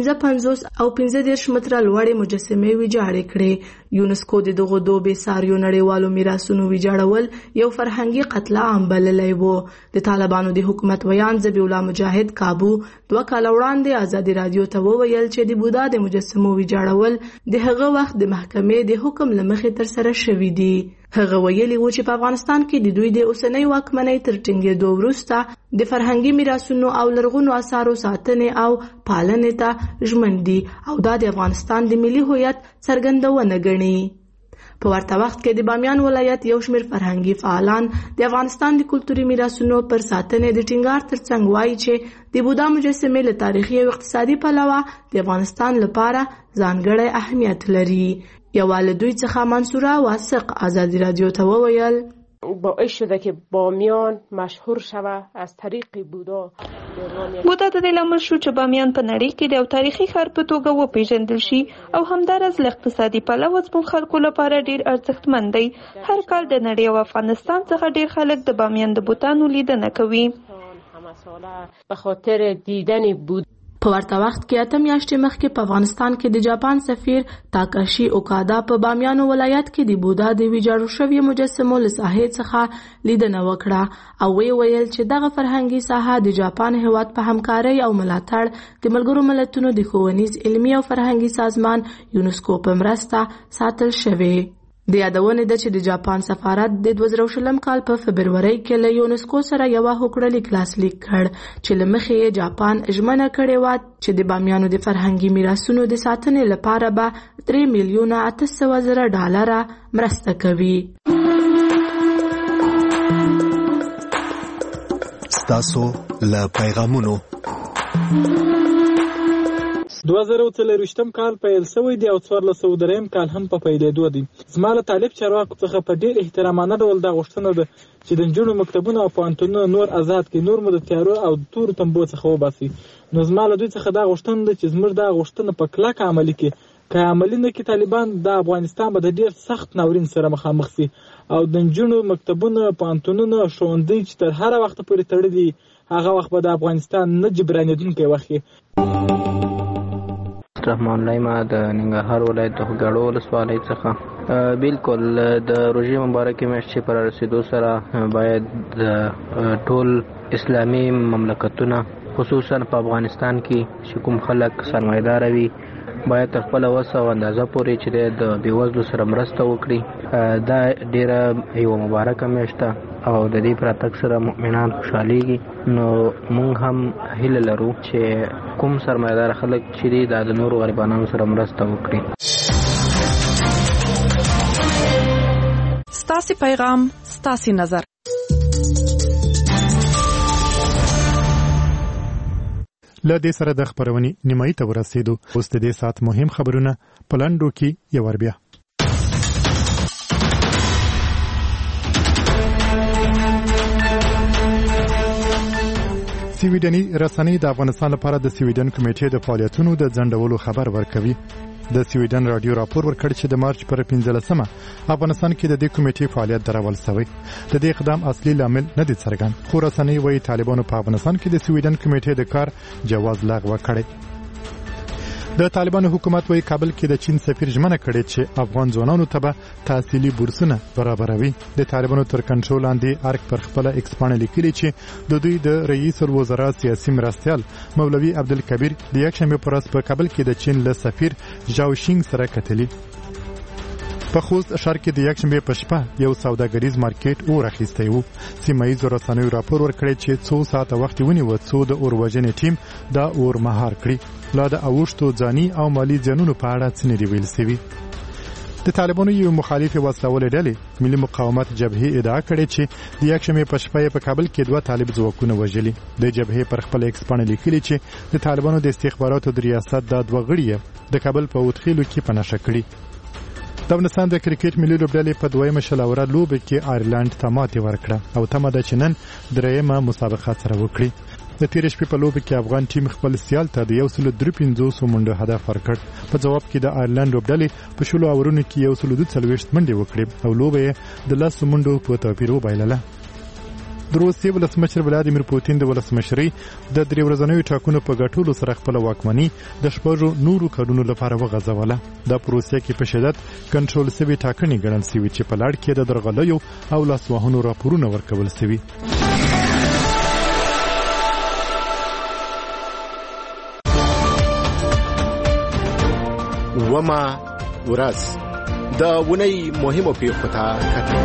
55 او 15 متره لوړې مجسمې ویجاړې کړې. یونسکو د دغه دوه بېساریو نړیوالو میراثونو ویجاړول یو فرهنګي قتل عام بللی و. د طالبانو د حکومت ویان ذبیح الله مجاهد کابو 2 کال وړاندې ازادي رادیو ته وویل چې د بودا د مجسمو ویجاړول د هغه وخت د محکمې د حکم له مخې ترسره شوي دي. هغه ویلي و چې په افغانستان کې د دوی د اوسنۍ واکمنۍ تر ټینګېدو وروسته د فرهنګي میراثونو او لرغونو آثارو ساتنې او پالنې ته ژمن دي او دا د افغانستان د ملي هویت څرګندونه ګڼي. په ورته وخت کې د بامیان ولایت یو شمېر فرهنګي فعالان د افغانستان د کلتوري میراثونو پر ساتنې د ټینګار ترڅنګ وایي چې د بودا مجسمې له تاریخي او اقتصادي پلوه د افغانستان لپاره ځانګړی اهمیت لري. یواله دوی څخه منصوره واسق ازادي رادیو ته وویل باعث شده که بامیان مشهور شود از طریق بودا. بودا د دې لامل شو چې بامیان په نړۍ کې د یو تاریخي ښار په توګه وپیژندل شي او همدارس له اقتصادي پلوه زموږ خلکو لپاره ډیر ارزښتمند دی. هر کال د نړۍ او افغانستان څخه ډیر خلک د بامیان د بوتانو لیدنه کوي به خاطر دیدن بود. په ورته وخت کې 8 میاشتې مخکې په افغانستان کې د جاپان سفیر تاکاشي اوکادا په بامیانو ولایت کې د بودا د ویجاړو شویو مجسمو له ساحې څخه لیدنه وکړه او ویل چې دغه فرهنګي ساحه د جاپان هیواد په همکارۍ او ملاتړ د ملګرو ملتونو د ښوونیز علمي او فرهنګي سازمان یونسکو په مرسته ساتل شوی. د یادونه ده چې د جاپان سفارت د 2020 کال په فبرورۍ کې له یونسکو سره یو هوکړه لیک لاسلیک کړ چې له مخې یې جاپان ژمنه کړې وه چې د بامیانو د فرهنګي میراثونو د ساتنې لپاره به $3,800,000 مرسته کوي. ستاسو له پیغامونو 2023 کال پیل شوی دی او 1403 کال هم په پیلېدو دی. زما له طالب چارواکو څخه په ډېر احترامانه ډول دا غوښتنه ده چې د نجونو مکتبونه او پوهنتونونه نور آزاد کړي، نور مو د تیارو او تورو تنبو څخه وباسي. نو زما له دوی څخه دا غوښتنه ده چې زموږ دا غوښتنه په کلکه عملي کړي. که عملي نه کړي طالبان، د افغانستان به د ډېر سخت ناورین سره مخامخ شي او د نجونو مکتبونه، پوهنتونونه، ښوونځي چې تر هر وخت پورې تړلي هغه وخت به د افغانستان نه جبرانېدونکی وخت رحمان الله ما د ننګرهار ولایت د غړو ولسوالۍ څخه بالکل د روژې مبارکې میاشتې پر رسیدو سره باید ټول اسلامي مملکتونه خصوصا په افغانستان کې چې کوم خلک سرمایدار وي باید خپل وسه او اندازه پورې چې د بیوزلو سره مرسته وکړي. دا ډیره یو مبارکه میاشت او د دې پراتک سره مؤمنان خوشاليږي. نو موږ هم هیله لرو چې کوم سرمایدار خلک چې د نورو غریبانو سره مرسته وکړي. ستاسو پیغام ستاسو نظر. له دې سره د خبرونې نیمایي ته ورسېدو. اوس د دې سات مهم خبرونه پلاندو کې یو ور بیا. سویډني رسنۍ د افغانستان لپاره د سویډن کمیټې د فعالیتونو د ځنډولو خبر ورکوي. د سویډن رادیو راپور ورکړ چې د مارچ پر 15مه افغانستان کې د دې کمیټې فعالیت درول شوی. د دې اقدام اصلي لامل نه دی څرګند، خو رسنۍ وايي طالبانو په افغانستان کې د سویډن کمیټې د کار جواز لغوه کړی. د طالبانو حکومت وايي کابل کې د چین سفیر ژمنه کړې چې افغان ځوانانو ته به تحصیلي بورسونه برابروي. د طالبانو تر کنټرول لاندې ارګ پر خپل ایکسپانه لیکلي چې د دوی د رئیس الوزرا سیاسي مرستیال مولوي عبدالکبیر د یکشنبه پر ورځ په کابل کې د چین له سفیر ژاو شینګ سره کتلي. په خوست ښار کې د یکشنبه په شپه یو سوداګریز مارکیټ اور اخیستی و. سیمه ییزو رسنیو راپور ورکړی چې 2 ساعته وخت ونیو څو د اور وژنې ټیم دا اور مهار کړی. لا د اوښتو ځاني او مالی زیانونو په اړه څه نه دی ویل شوي. د طالبانو یو مخالف وسلواله ډلې ملي مقاومت جبهه ادعا کړې چې د یکشنبه په شپه په کابل کې 2 طالب ځواکونه وژلي. د جبهه پر خپل ایکسپانه لیکلي چې د طالبانو د استخباراتو د ریاست د 2 غړي د کابل په وټخیلو کې پناشه کړي. د افغانستان د کرکټ ملي لوبډلې په دویمه شلوره لوبه کې آیرلند ته ماتې ورکړه او تمه ده چې نن درېیمه مسابقه سره وکړي. د تیر شپې په لوبه کې افغان ټیم خپل سیال ته د 153 منډو هدف ورکړ. په جواب کې د آیرلند لوبډلې په شلو اورونو کې 142 منډې وکړې او لوبه د 10 منډو په توپیر وبایلله. د روسیې ولسمشر ولادیمیر پوتین د ولسمشرۍ د 3 ورځنیو ټاکنو په ګټلو سره خپل واکمني د شپږو نورو کارونو لپاره وغځوله. د روسیې کې په شدت کنټرول شوی ټاکنې ګڼل شوی چې په لړ کې د درغلیو او لاسوهنو راپورونه ورکول شوي. وما ورځ د ونی مهمو پیښو ته کتل.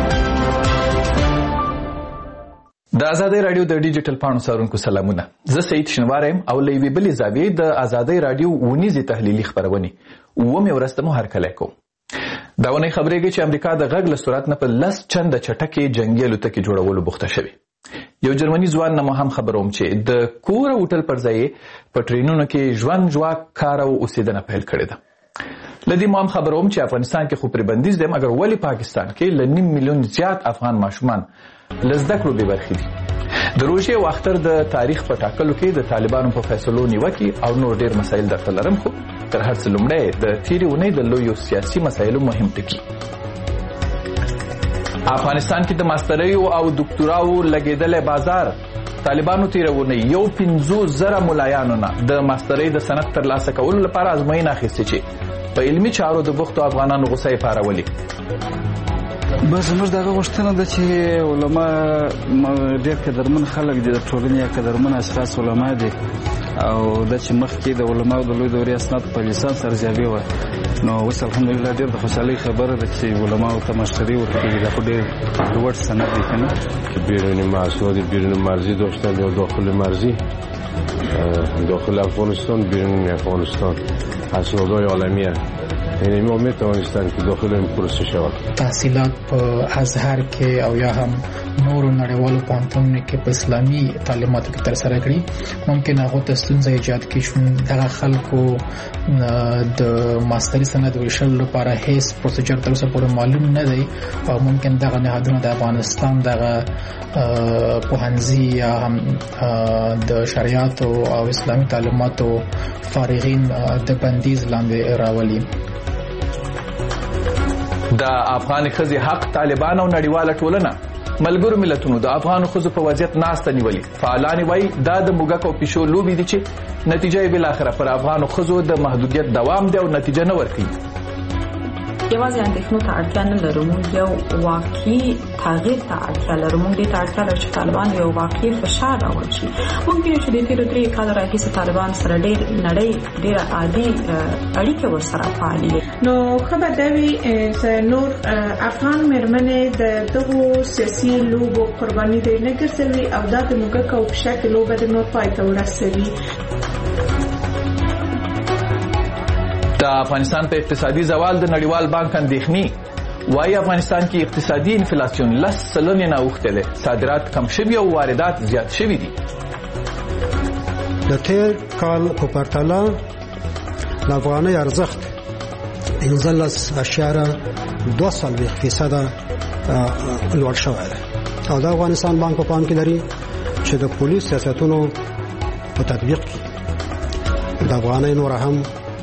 د آزادۍ رادیو د ډیجیټل پاڼو څارونکو سلامونه. زه سید شنوارم او لوی بلی زاویې د آزادۍ رادیو ونیزي تحلیلي خبرونه ومه ورسته مو هر کله کوم. دا ونی خبرېږي چې امریکا د غږ له سرعت نه په 10 چنده چټکې جنگي الوتکې جوړولو بوخته شوی. یو جرمني ځوان نه هم خبروم چې د کور هوټل پر ځای په ټرینونو کې ژوند جواک کار او اوسیدنه پیل کړې ده. لدی مو هم خبروم چې افغانستان کې خو پر بندیز دی مګر ولی پاکستان کې ل 9 میلیون زیات افغان ماشومان لزده کړو به برخې دي. د روژې او اختر د تاریخ په ټاکلو کې د طالبانو په فیصلو نیوکه او نور ډیر مسایل درته لرم، خو تر هر څه لومړی د تیرې اونۍ د لویو سیاسي مسایلو مهم ټکي. افغانستان کې د ماستریو او ډاکټراو لګیدلې بازار. طالبانو تیرونه یو 50,000 ملایانو نه د ماستری د سند ترلاسه کولو لپاره ازموینه اخیستې چې په علمي چارو د بوختو افغانانو غوسه یې پارولې. بس موږ دغه غوښتنه ده چې علما ډېر قدرمن خلک دي، د ټولنې قدرمن اشخاص علما دي او د چې مخکې د علماو د لوی دورې اسناد په لیسانس ارزیابي و. نو اوس الحمدلله ډېر د خوشحالۍ خبره ده چې علماو ته مشورې ورکوي. دا خو ډېر لوړ سند دی که نه؟ بیرون محصول بیرون مرزی داشتن یا داخل مرزی، داخل افغانستان بیرون افغانستان اسنادهای عالمیه. یعنی ما میتوانستند که داخل این پروسه شود. تحصیلات په ازهر کې او یا هم نورو نړیوالو پوهنتونونو کې په اسلامي تعلیماتو کې ترسره کړي، ممکن هغه ته ستونزې ایجاد کړي چې دغه خلکو د ماستري سند ویشل لپاره هیڅ پروسیجر تر اوسه پورې معلوم نه دی او ممکن دغه نهادونه د افغانستان دغه پوهنځي یا هم د شریعت او اسلامي تعلیماتو فارغین د بندیز لاندې راولي. د افغان ښځې حق، طالبان او نړیواله ټولنه ملګرو ملتونو د افغان ښځو په وضعیت ناسته نیولې. فعالان وایي دا د موږک او پیشو لوبې دي چې نتیجه یې بالاخره پر افغانو ښځو د محدودیت دوام دی او نتیجه نه ورکوي. یوازې اندېښنو ته اړتیا نه لرو، موږ یو واقعي تغییر ته اړتیا لرو. موږ دې ته اړتیا لرو چې طالبان یو واقعي فشار راوړي شي. موږ وینو چې د تېرو 3 کالو راهیسې طالبان سره ډېره عادي اړیکې ورسره فعالې دي. نو ښه به دا وي چې نور افغان مېرمنې د دغو سیاسي لوبو قرباني دې نه ګرځوي او دا د موږک او پیشکې لوبه د نور پای ته ورسوي. د افغانستان په اقتصادي زوال د نړیوال بانک اندېښنې وايي افغانستان کې اقتصادي انفلاسیون 10% نه اوښتی دی، صادرات کم شوي او واردات زیات شوي دي. د تیر کال په پرتله د افغانۍ ارزښت 15.2% لوړ شوی دی او د افغانستان بانک په پام کې لري چې د پولیس سیاستونو په تطبیق کې د افغانۍ نور هم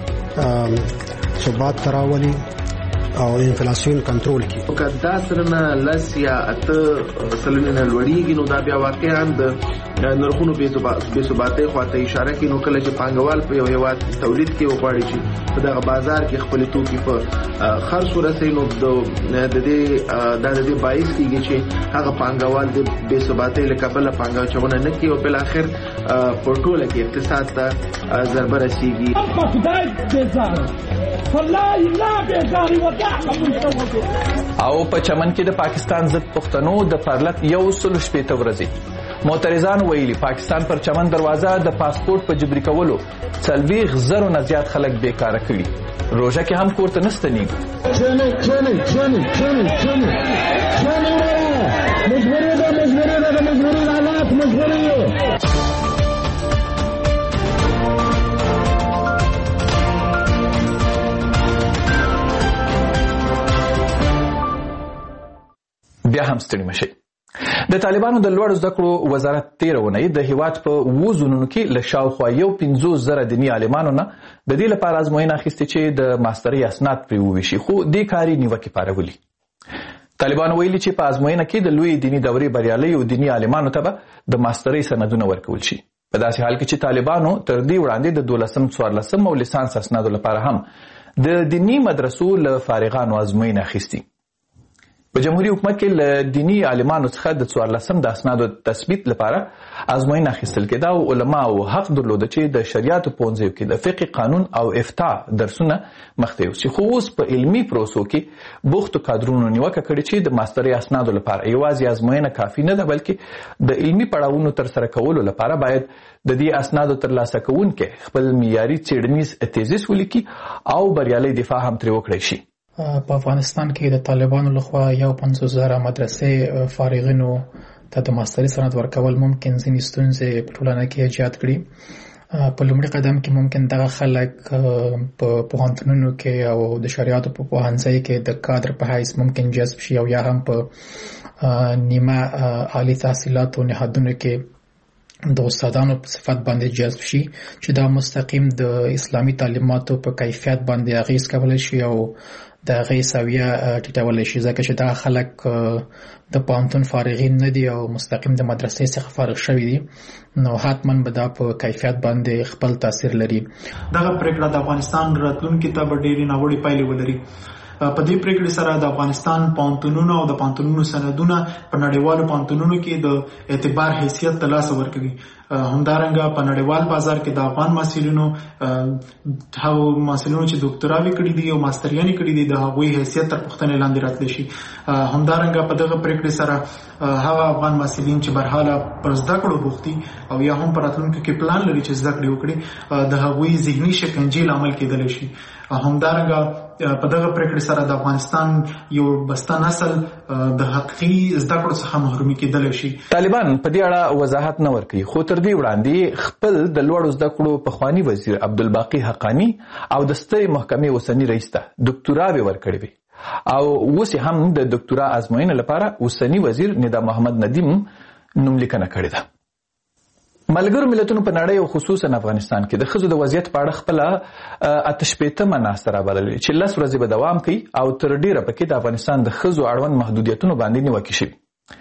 ثبات تراولي او انفلاسیون کنټرول کړي. کدا سرنه لس یا اته سلنه لوړیږي نو دا بیا واقعا د نرخونو بې ثباتۍ خواته اشاره کوي. نو کله چې پانګوال په یو هیواد تولید کې وغواړي چې په دغه بازار کې خپل توکي په خرڅ ورسوي نو د دې باعث کیږي چې هغه پانګوال د بې ثباتۍ له کبله پانګونه نه کوي او بل اخر په ټوله کې اقتصاد ته ضربه رسیږي. او په چمن کې د پاکستان ضد پښتنو د پرلط 160 ورځې معترضان ویلي پاکستان پر چمن دروازه د پاسپورت په جبري کولو 40,000 نه زیات خلک بیکاره کړي. روژه کې هم کور ته نستنیږي. بیا هم ستړي مشي. د طالبانو د لوړو زده کړو وزارت 13 اونۍ د هیواد په 2 زونونو کې له شاوخوا 150,000 دیني عالمانو نه د دې لپاره ازموینه اخیستې چې د ماسترۍ اسناد پرې وویشي، خو دې کاري نیوکې پارولي. طالبانو ویلي چې په ازموینه کې د لوی دیني دورې بریالیو دیني عالمانو ته به د ماسترۍ سندونه ورکول شي. په داسې حال کې چې طالبانو تر دې وړاندې د 12م 14م او لیسانس اسنادو لپاره هم د دینی مدرسو له فارغانو ازموینه اخیستې. په جمهوریت حکومت کې له دینی عالمانو څخه د 14م د اسنادو تثبیت لپاره ازموینه اخیستل کېده او علماو حق درلوده چې د شریعت پوهنځیو کې د فقه، قانون او افتاء درسونه مخته یوسي. خو اوس په علمي پروسو کې بوختو کادرونو نیوکه کړې چې د ماسترۍ اسنادو لپاره یوازې ازموینه کافي نه ده، بلکې د علمي پړاوونو ترسره کولو لپاره باید د دې اسنادو ترلاسه کوونکي خپل معیاري څېړنیز تیزیس ولیکي او بریالۍ دفاع هم ترې وکړی شي. په افغانستان کې د طالبانو لخوا 50,000 مدرسې فارغینو ته د ماسترۍ سند ورکول ممکن ځینې ستونزې په ټولنه کې ایجاد کړي. په لومړي قدم کې ممکن دغه خلک په پوهنتونونو کې او د شریعت په پوهنځي کې د کادر په حیث ممکن جذب شي او یا هم په نیمه عالی تحصیلاتو نهادونو کې د استادانو په صفت باندې جذب شي چې دا مستقیم د اسلامي تعلیماتو په کیفیت باندې اغیز کولی شي او د هغې سویه ټیټولی شي، ځکه چې دا خلک د پوهنتون فارغین نه دي او مستقیم د مدرسې څخه فارغ شوي دي، نو حتما به دا په کیفیت باندې خپل تاثیر لري. دغه پریکړه د افغانستان راتلونکي ته به ډېرې ناوړې پایلې ولري. په دې پریکړې سره د افغانستان پوهنتونونو او د پوهنتونونو سندونه په نړیوالو پوهنتونونو کې د اعتبار حیثیت ترلاسه ورکوي. همدارنګه په نړیوال بازار کې د افغان محصلینو چې ډاکټراوي کړي دي او ماستریانې کړي دي د هغوی حیثیت تر پوښتنې لاندې راتلی شي. همدارنګه په دغه پریکړې سره هغه افغان محصلین چې برحاله پر زده کړو بوخت دي او یا هم په راتلونکي کې پلان لري چې زده کړې وکړي د هغوی ذهني شکنجې لامل کېدلی شي. همدارنګه په دغه پریکړې سره د افغانستان یو بسته نسل د حقیقي زده کړو څخه محرومي کېدلی شي. طالبان په دې اړه وضاحت نه ورکوي، خو تر دې وړاندې خپل د لوړو زده کړو پخواني وزیر عبدالباقي حقانی او د سترې محکمې اوسني رئیس ته ډاکټراوې ورکړې وې او اوس هم د ډاکټرا ازموینې لپاره اوسني وزیر ندا محمد ندیم نوملیکنه کړې ده. ملګرو ملتونو په نړۍ او خصوصا افغانستان کې د ښځو د وضعیت په اړه خپله 88مه ناسته رابللې چې 10 ورځې به دوام کوي او تر ډیره پکې د افغانستان د ښځو اړوند محدودیتونو باندې نیوکې شوي.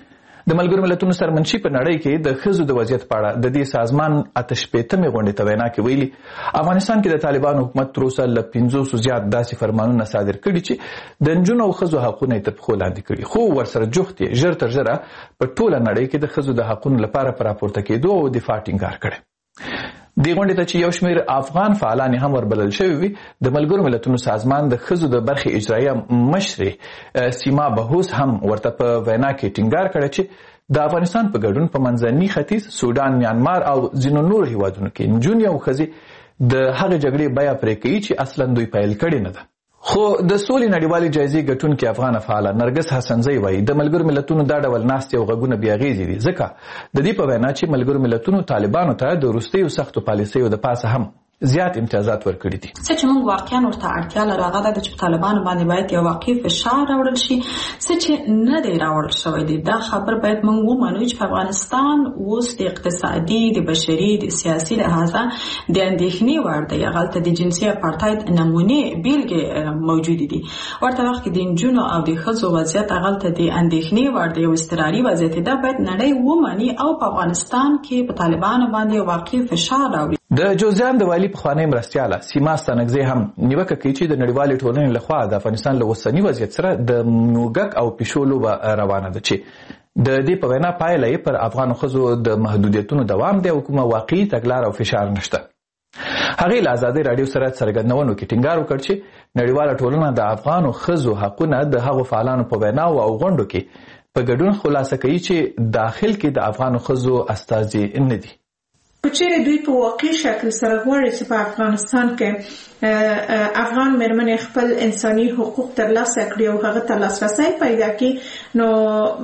د ملګرو ملتونو سرمنشي په نړۍ کې د ښځو د وضعیت په اړه د دې سازمان 88مې غونډې ته وینا کې ویلي افغانستان کې د طالبانو حکومت تر اوسه له 500 زیات داسې فرمانونه صادر کړي چې د نجونو او ښځو حقونه یې تر پښو لاندې کړي، خو ورسره جوخت یې ژر تر ژره په ټوله نړۍ کې د ښځو د حقونو لپاره په راپورته کېدو او دفاع ټینګار کړی. دې غونډې ته چې یو شمېر افغان فعالان هم وربلل شوي وي، د ملګرو ملتونو سازمان د ښځو د برخې اجرایه مشرې سیما بهوس هم ورته په وینا کې ټینګار کړی چې د افغانستان په ګډون په منځني ختیځ، سودان، میانمار او ځینو نورو هیوادونو کې نجونې او ښځې د هغې جګړې بیه پرې کوي چې اصلا دوی پیل کړې نه ده. خو د سولې نړیوالې جایزې ګټونکې افغانه فعاله نرګس حسنزی وایي د ملګرو ملتونو دا ډول ناستې او غږونه بې اغېزې دي، ځکه د دې په وینا چې ملګرو ملتونو طالبانو ته د وروستیو سختو پالیسیو د پاسه هم زیات امتیازات ورکړي دي. څه چې موږ واقعا ورته اړتیا لرو هغه ده چې طالبانو باندې باید یو واقعي فشار راوړل شي، څه چې نه دی راوړل شوی دی. دا خبر باید موږ ومنو چې په افغانستان اوس د اقتصادي، د بشري، د سیاسي لحاظه د اندېښنې وړ دی. هغلته د جنسي اپارټاید نمونې بیلګې موجودې دي. ورته وخت کې د نجونو او د ښځو وضعیت هغلته د اندېښنې وړ دی، یو اضطراري وضعیت دی. دا باید نړۍ ومني او په افغانستان کې په طالبانو باندې یو واقعي فشار راوړي. د جوزجان د والي پخوانی مرستیاله سیما ستانکزی هم نیوکه کوي چې د نړیوالې ټولنې لخوا د افغانستان له اوسني وضعیت سره د موږک او پیشو لوبه روانه ده چې د دې په وینا پایله یې پر افغانو ښځو د محدودیتونو دوام دی او کومه واقعي تګلاره او فشار نشته. هغې له ازادۍ راډیو سره څرګندونو کې ټینګار وکړ چې نړیواله ټولنه د افغانو ښځو حقونه د هغو فعالانو په ویناو او غونډو کې په ګډون خلاصه کوي چې داخل کې د افغانو ښځو استازي نه دي. چیرې دوی په واقعي شکل سره غواړي چې په افغانستان کې افغان مېرمنې خپل انساني حقوق ترلاسه کړي او هغه ته لاسرسی پیدا کړي، نو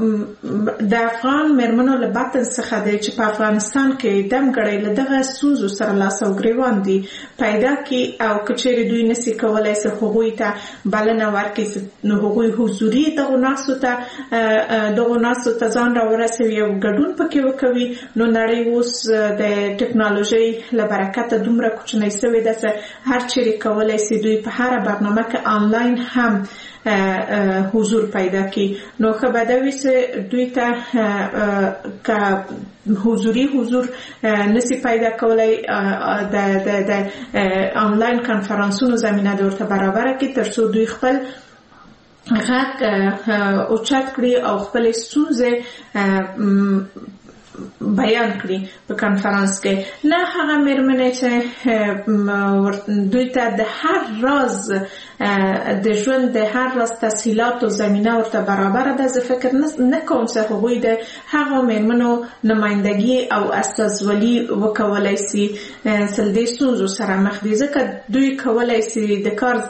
د افغان مېرمنو له باطن څخه دی چې په افغانستان کې دمګړی له دغه ستونزو سره لاس او ګریوان دي پیدا کړي، او که چیرې دوی نسي کولی چې هغوی ته بلنه ورکړي نو هغوی حضوري دغو ناستو ته ځان راورسوي او ګډون پکې وکوي. نو نړۍ اوس د ټکنالوژي له برکته دومره کوچنۍ سوې ده چې هر چیرې کولی شي دوی په هره برنامه کې آنلاین هم حضور پیدا کړي. نو ښه به دا وي چې دوی ته که حضور نسي پیدا کولی د آنلاین کنفرانسونو زمینه د ورته برابره کړي تر څو دوی خپل غږ اوچت کړي او خپلې ستونزې بیان کړي په کنفرانس کې. نه هغه مېرمنې چې دوی ته د هر راز د ژوند د هر راز تسهیلات او زمینه ورته برابره ده، زه فکر نه کوم چې هغوی د هغو مېرمنو نمایندګي او استازولي وکولی شي چې دې ستونزو سره مخ دي، ځکه دوی کولی شي د کار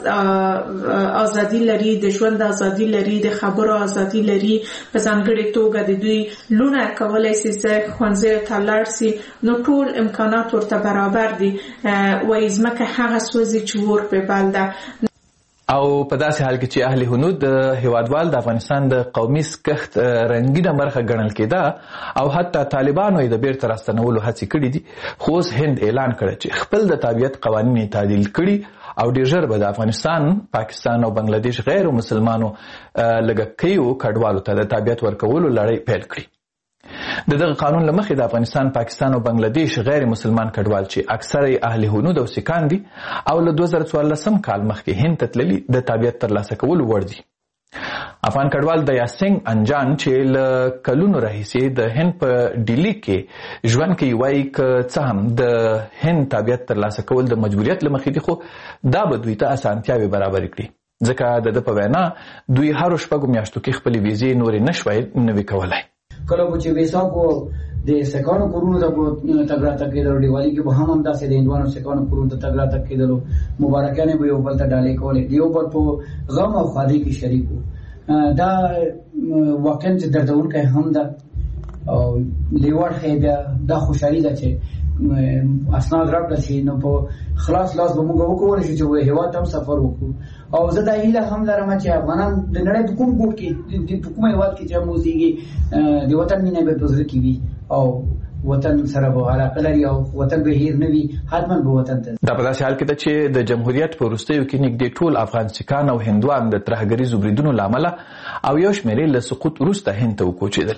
ازادي لري، د ژوند ازادي لري، د خبرو ازادي لري. په ځانګړې توګه د دوی لونه کولی شي ښوونځیو ته لاړ شي، نو ټول امکانات ورته برابر دي. وایي ځمکه هغه سوځي چې اور پرې بل ده. او په داسې حال کې چې اهل هنود د هیوادوال د افغانستان د قومي کښت رنګینه برخه ګڼل کېده او حتی طالبانو یې د بیرته راستنولو هڅې کړې دي، خو اوس هند اعلان کړی چې خپل د تابعیت قوانین یې تعدیل کړي او ډېر ژر به د افغانستان، پاکستان او بنگلادیش غیر مسلمانو لږکیو کډوالو ته د تابعیت ورکولو لړۍ پیل کړي. د دغه قانون له مخې د افغانستان، پاکستان او بنگلادیش غیر مسلمان کډوال چې اکثره اهل هنود او سیکان دي او له 2014 کال مخکې هند ته تللي د تابعیت ترلاسه کولو وړ دي. افغان کډوال د یاسنګ انجان چې له کلونو راهیسې د هند په ډیلي کې ژوند کوي وایي که څه هم د هند تابعیت ترلاسه کول د مجبوریت له مخې دي، خو دا به دوی ته اسانتیاوې برابرې کړي، ځکه د ده په وینا دوی هرو 6 میاشتو کې خپلې ویزې نورې نشوی نوي کولی. کله چې ویسا کو د سکانو کورونو ته تګ راتګ کېدلو، ډیوالي کې به هم همداسې د هندوانو سکانو کورونو ته تګ راتګ کېدلو، مبارکانې به یو بل ته ډالۍ کولې، د یو بل په غم او ښادۍ کې شریک وو. دا واقعا چې دردونکی هم ده او لیوړ ښیي بیا دا خوشحالي ده چې اسناد راکړه شي، نو په خلاص لاس به موږ وکولی شو چې هېواد ته هم سفر وکړو. او زه دا هیله هم لرم چې افغانان د نړۍ په کوم ګوټ کې د کوم هېواد کې چې هم اوسېږي د وطن مینه به په زړه کې وي او وطن سره به علاقه لري او وطن به هیر نه وي، حتما به وطن ته. دا په داسې حال کې ده چې د جمهوریت په وروستیو کې نږدې ټول افغان سیکان او هندوان د ترهګریزو بریدونو له امله او یو شمېر یې له سقوط وروسته هند ته وکوچېدل.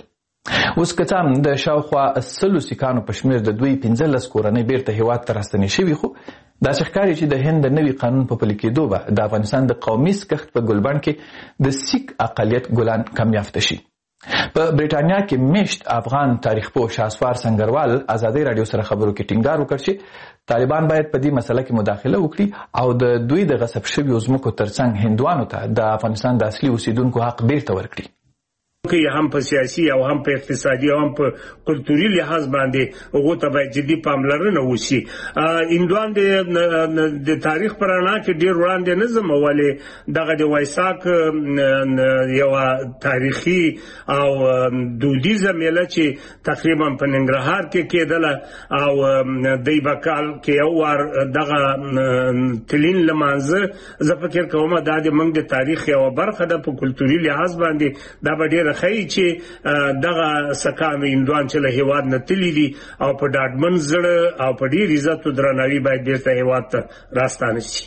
اوس که څه هم د شاوخوا 100 سیکانو په شمېر د دوی 15 کورنۍ بیرته هیواد ته راستنې شوي، خو داسې ښکاري چې د هند د نوي قانون په پلي کېدو به د افغانستان د قومي سکښت په ګلبڼ کې د سیک اقلیت ګلان کمیافته شي. په بریټانیا کې میشت افغان تاریخ پوه شاسوار سنگروال ازادي رادیو سره خبرو کې ټینګار وکړ چې طالبان باید په دې مسله کې مداخله وکړي او د دوی د غصب شویو ځمکو ترڅنګ هندوانو ته د افغانستان د اصلي اوسیدونکو حق بیرته ورکړي. که هم په سیاسي او هم په اقتصادي او هم په کلتوري لحاظ باندې هغو ته باید جدي پاملرنه وشي. هندوان د تاریخ په رڼا کې ډېر وړاندې نه ځم، ولې دغه د وایساک یوه تاریخي او دودیزه میله چې تقریبا په ننګرهار کې کېدله او دی به کال کې یو وار دغه تلین لمانځه، زه فکر کوم دا د موږ د تاریخ یوه برخه ده. په کلتوري لحاظ باندې دا به ډېره ښایي چې دغه سکانو هندوان چې له هیواد نه تللي دي او په ډاډمن زړه او په ډېر عزت و درناوي باید بیرته هیواد ته راستانه شي.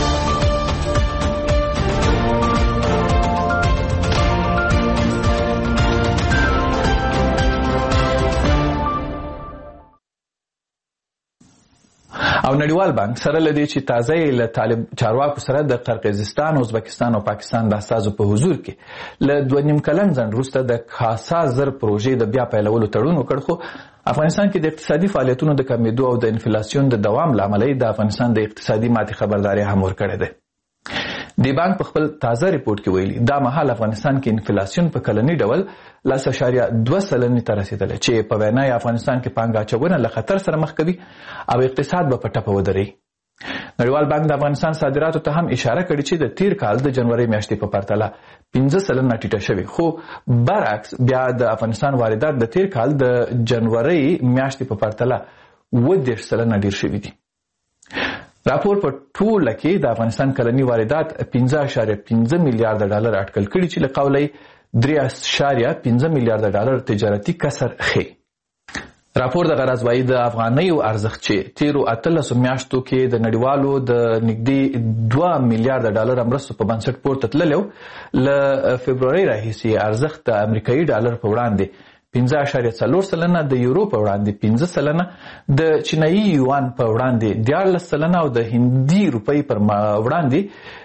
او نړیوال بانک سره لدی چې تازه له طالب چارواکو سره د قرقیزستان، ازبکستان او پاکستان د استازو په حضور کې له 2.5 کلن ځنډ وروسته د کاسا زر پروژې د بیا پیلولو تړون وکړ، خو افغانستان کې د اقتصادي فعالیتونو د کمیدو او د انفلاسیون د دوام له امله د افغانستان د اقتصادي ماتې خبرداري هم ورکړې ده. د بانک په خپل تازه ریپورت کې ویلي دا مهال افغانستان کې انفلاسیون په کلنی ډول 0.2% ته رسیدلی چې په وینا یې افغانستان کې پانګه اچونه له خطر سره مخ کوي او اقتصاد به په ټپه ودرېږي. نړیوال بانک د افغانستان صادراتو ته هم اشاره کړې چې د تیر کال د جنوري میاشتې په پرتله 15% ټیټه شوې، خو برعکس بیا د افغانستان واردات د تیر کال د جنوري میاشتې په پرتله 10% ډیر شوي دي. راپور په ټوله کې د افغانستان کلنی واردات 15.5 میلیارډ ډالر اټکل کړي چې له قوله 3.5 میلیارډ ډالر تجارتي کسر ښیي. راپور د غرض وايي د افغانیو ارزښت چې تیرو 18 میاشتو کې د نړیوالو د نږدې 2 میلیارډ ډالر مرستو په بنسټ پورته تللی، له فبروري راهیسې ارزښت د امریکایي ډالر په وړاندې 15.4%، د یورو په وړاندې 15%، د چینایي یوان په وړاندې 14% او د هندي روپۍ پر وړاندې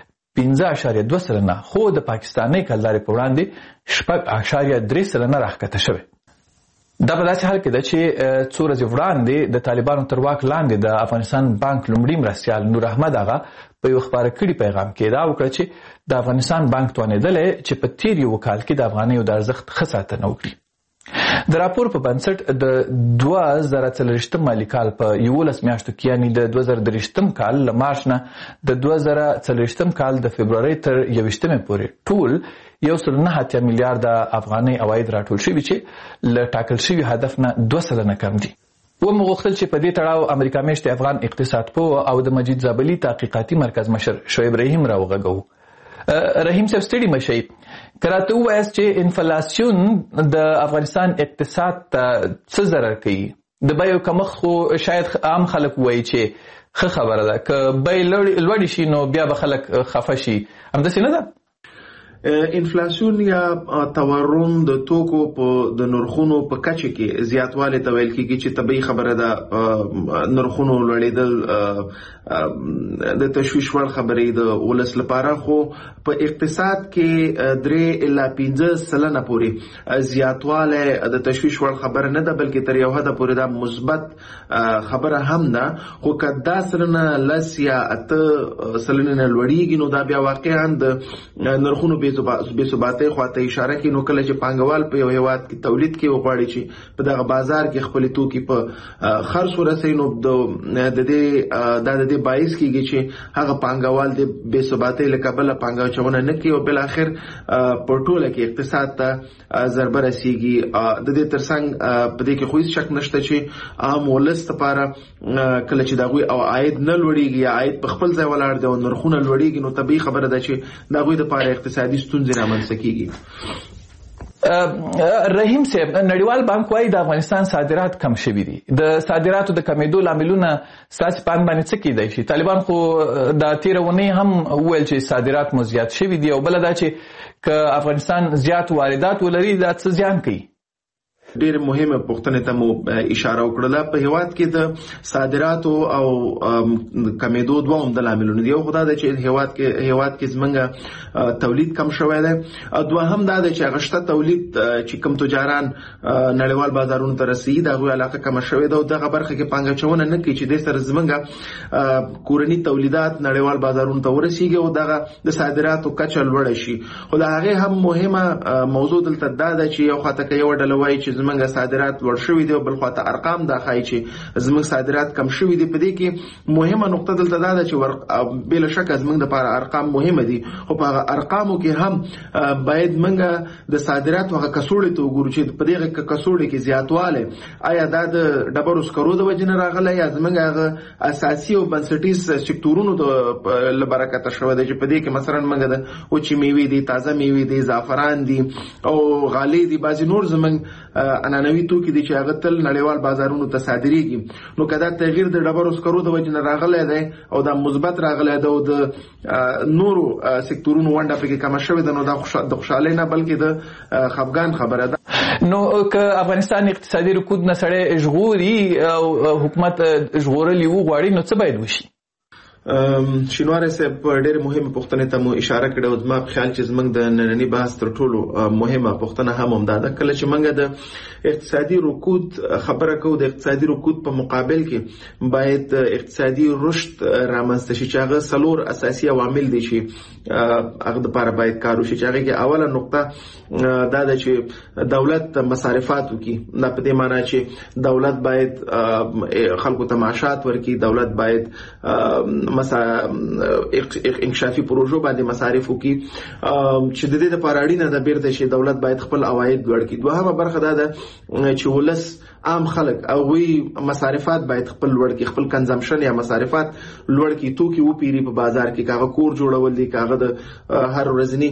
15.2%، خو د پاکستاني کلدارې په وړاندې 6.3% راښکته شوی. دا په داسې حال کې ده چې څو ورځې وړاندې د طالبانو تر واک لاندې د افغانستان بانک لومړي مرستیال نور احمد آغا په یو خپاره کړي پیغام کې دا وکړه چې د افغانستان بانک توانېدلی چې په تیر یو کال کې د افغانیو د ارزښت ښه ساتنه وکړي. د راپور په بنسټ د 2040 مالي کال په 11 میاشتو کې یعنی د 2023 کال له مارچ نه د 2040 کال د فبروري تر 21 پورې ټول 1.9 میلیارډ افغاني عواید راټول شوي چې له ټاکل شوي هدف نه 2% کم دي. ومغوښتل چې په دې تړاو امریکا میشت افغان اقتصاد پوه او د مجید زابلي تحقیقاتي مرکز مشر شعیب رحیم راوغږو. رحیم صاحب ستړي مشئ، کراته وایاست چې انفلاسیون د افغانستان اقتصاد ته څه ضرر کوي؟ د بیو کمښت خو شاید عام خلک وایي چې ښه خبره ده، که بیې لوړې شي نو بیا به خلک خفه شي، همداسې نه ده؟ انفلاسیون یا تورم د توکو په د نرخونو په کچه کې زیاتوالی ته ویل کېږي چې طبیعي خبره ده. نرخونو لوړېدل د تشویش وړ خبرې د ولس لپاره، خو په اقتصاد کې 3.5% پورې زیاتوالی د تشویش وړ خبره نه ده، بلکې تر یو حده پورې دا مثبت خبره هم ده. خو که 10% یا 8% لوړېږي نو دا بیا واقعا د نرخونو بې ثباتۍ خواته اشاره کوي. نو کله چې پانګوال په یو هیواد کې تولید کې وغواړي چې په دغه بازار کې خپل توکي په خرڅ ورسوي، نو د دې باعث کېږي چې هغه پانګوال د بې ثباتۍ له کبله پانګه اچونه نه کوي او بل اخر په ټوله کې اقتصاد ته ضربه رسیږي. د دې ترڅنګ په دې کې خو هیڅ شک نشته چې عام ولس لپاره کله چې دغوی او عاید نه لوړېږي یا عاید په خپل ځای ولاړ دی او نرخونه لوړېږي، نو طبیعي خبره ده چې دغوی لپاره اقتصادي ستونزې رامنځته کېږي. رحیم صاحب، نړیوال بانک وايي د افغانستان صادرات کم شوي دي. د صادراتو د کمیدو لاملونه ستاسې په اند باندې څه کیدای شي؟ طالبان خو د تېره اونۍ هم وویل چې صادرات مو زیات شوي دي، او بله دا چې که افغانستان زیات واردات ولري دا څه زیان کوي؟ ډېر مهمه پوښتنه ته مو اشاره وکړه. په هیواد کې د صادراتو او کمیدو دوه عمده لاملونه دي. یو خدای د چې هیواد کې زمونږ تولید کم شوی دی، او دوهم دا دی چې هغه شته تولید چې کم تجاران نړیوال بازارونو ته رسیږي د هغوی علاقه کمه شوې ده، او دغه برخه کې پانګه اچونه نه کوي چې دې سره زمونږ کورني تولیدات نړیوال بازارونو ته ورسیږي او دغه د صادراتو کچه لوړه شي. خو د هغې هم مهمه موضوع دلته دا ده چې یو خواته که یوه ډله وایي چې زمونږ صادرات لوړ شوي دي او بل خواته ارقام دا ښایي چې زمونږ صادرات کم شوي دي. په دې کې مهمه نقطه دلته دا ده چې بې له شکه زمونږ دپاره ارقام مهمه دي، خو په هغه ارقامو کې هم باید موږ د صادراتو هغه کڅوړې ته وګورو چې په دغه کڅوړې کې زیاتوالی آیا دا د ډبرو سکرو د وجې نه راغلی یا زمونږ هغه اساسي او بنسټیز سکتورونو له برکته شوی دی چې په دې کې مثلا موږ د وچې میوې دي، تازه میوې دي، زعفران دي او غالۍ دي، بعضې نور زمونږ عنعنوي توکي دي چې هغه تل نړیوال بازارونو ته صادریږي. نو که دا تغییر د ډبرو سکرو د وجې نه راغلی دی او دا مثبت راغلی دی او د نورو سکتورونو ونډه پکې کمه شوې ده، نو دا د خوشحالۍ نه بلکې د خفګان خبره ده. نو که افغانستان اقتصادي رکود نه سړی ژغوري او حکومت ژغورل یې وغواړي نو څه باید وشي؟ شینواری صاحب ډېرې مهمه پوښتنې ته مو اشاره کړې او زما په خیال چې زموږ د ننني بحث تر ټولو مهمه پوښتنه هم همدا ده. کله چې موږ د اقتصادي رکود خبره کوو، د اقتصادي رکود په مقابل کې باید اقتصادي رشد رامنځته شي چې هغه څلور اساسي عوامل دي چې هغه دپاره باید کار وشي. چې هغې کې اوله نقطه دا ده چې دولت مصارفات وکړي. دا په دې معنی چې دولت باید خلکو ته معاشات ورکړي، دولت باید انکشافي پروژو باندې مصارف وکړي چې د دې لپاره اړینه ده بیرته چې دولت باید خپل عواید لوړ کړي. دوهمه برخه دا ده چې ولس عام خلک هغوی مصارفات باید خپل لوړ کړي، خپل کنزمپشن یا مصارفات لوړ کړي، توکي وپیري په بازار کې، که هغه کور جوړول دي، که هغه د هر ورځني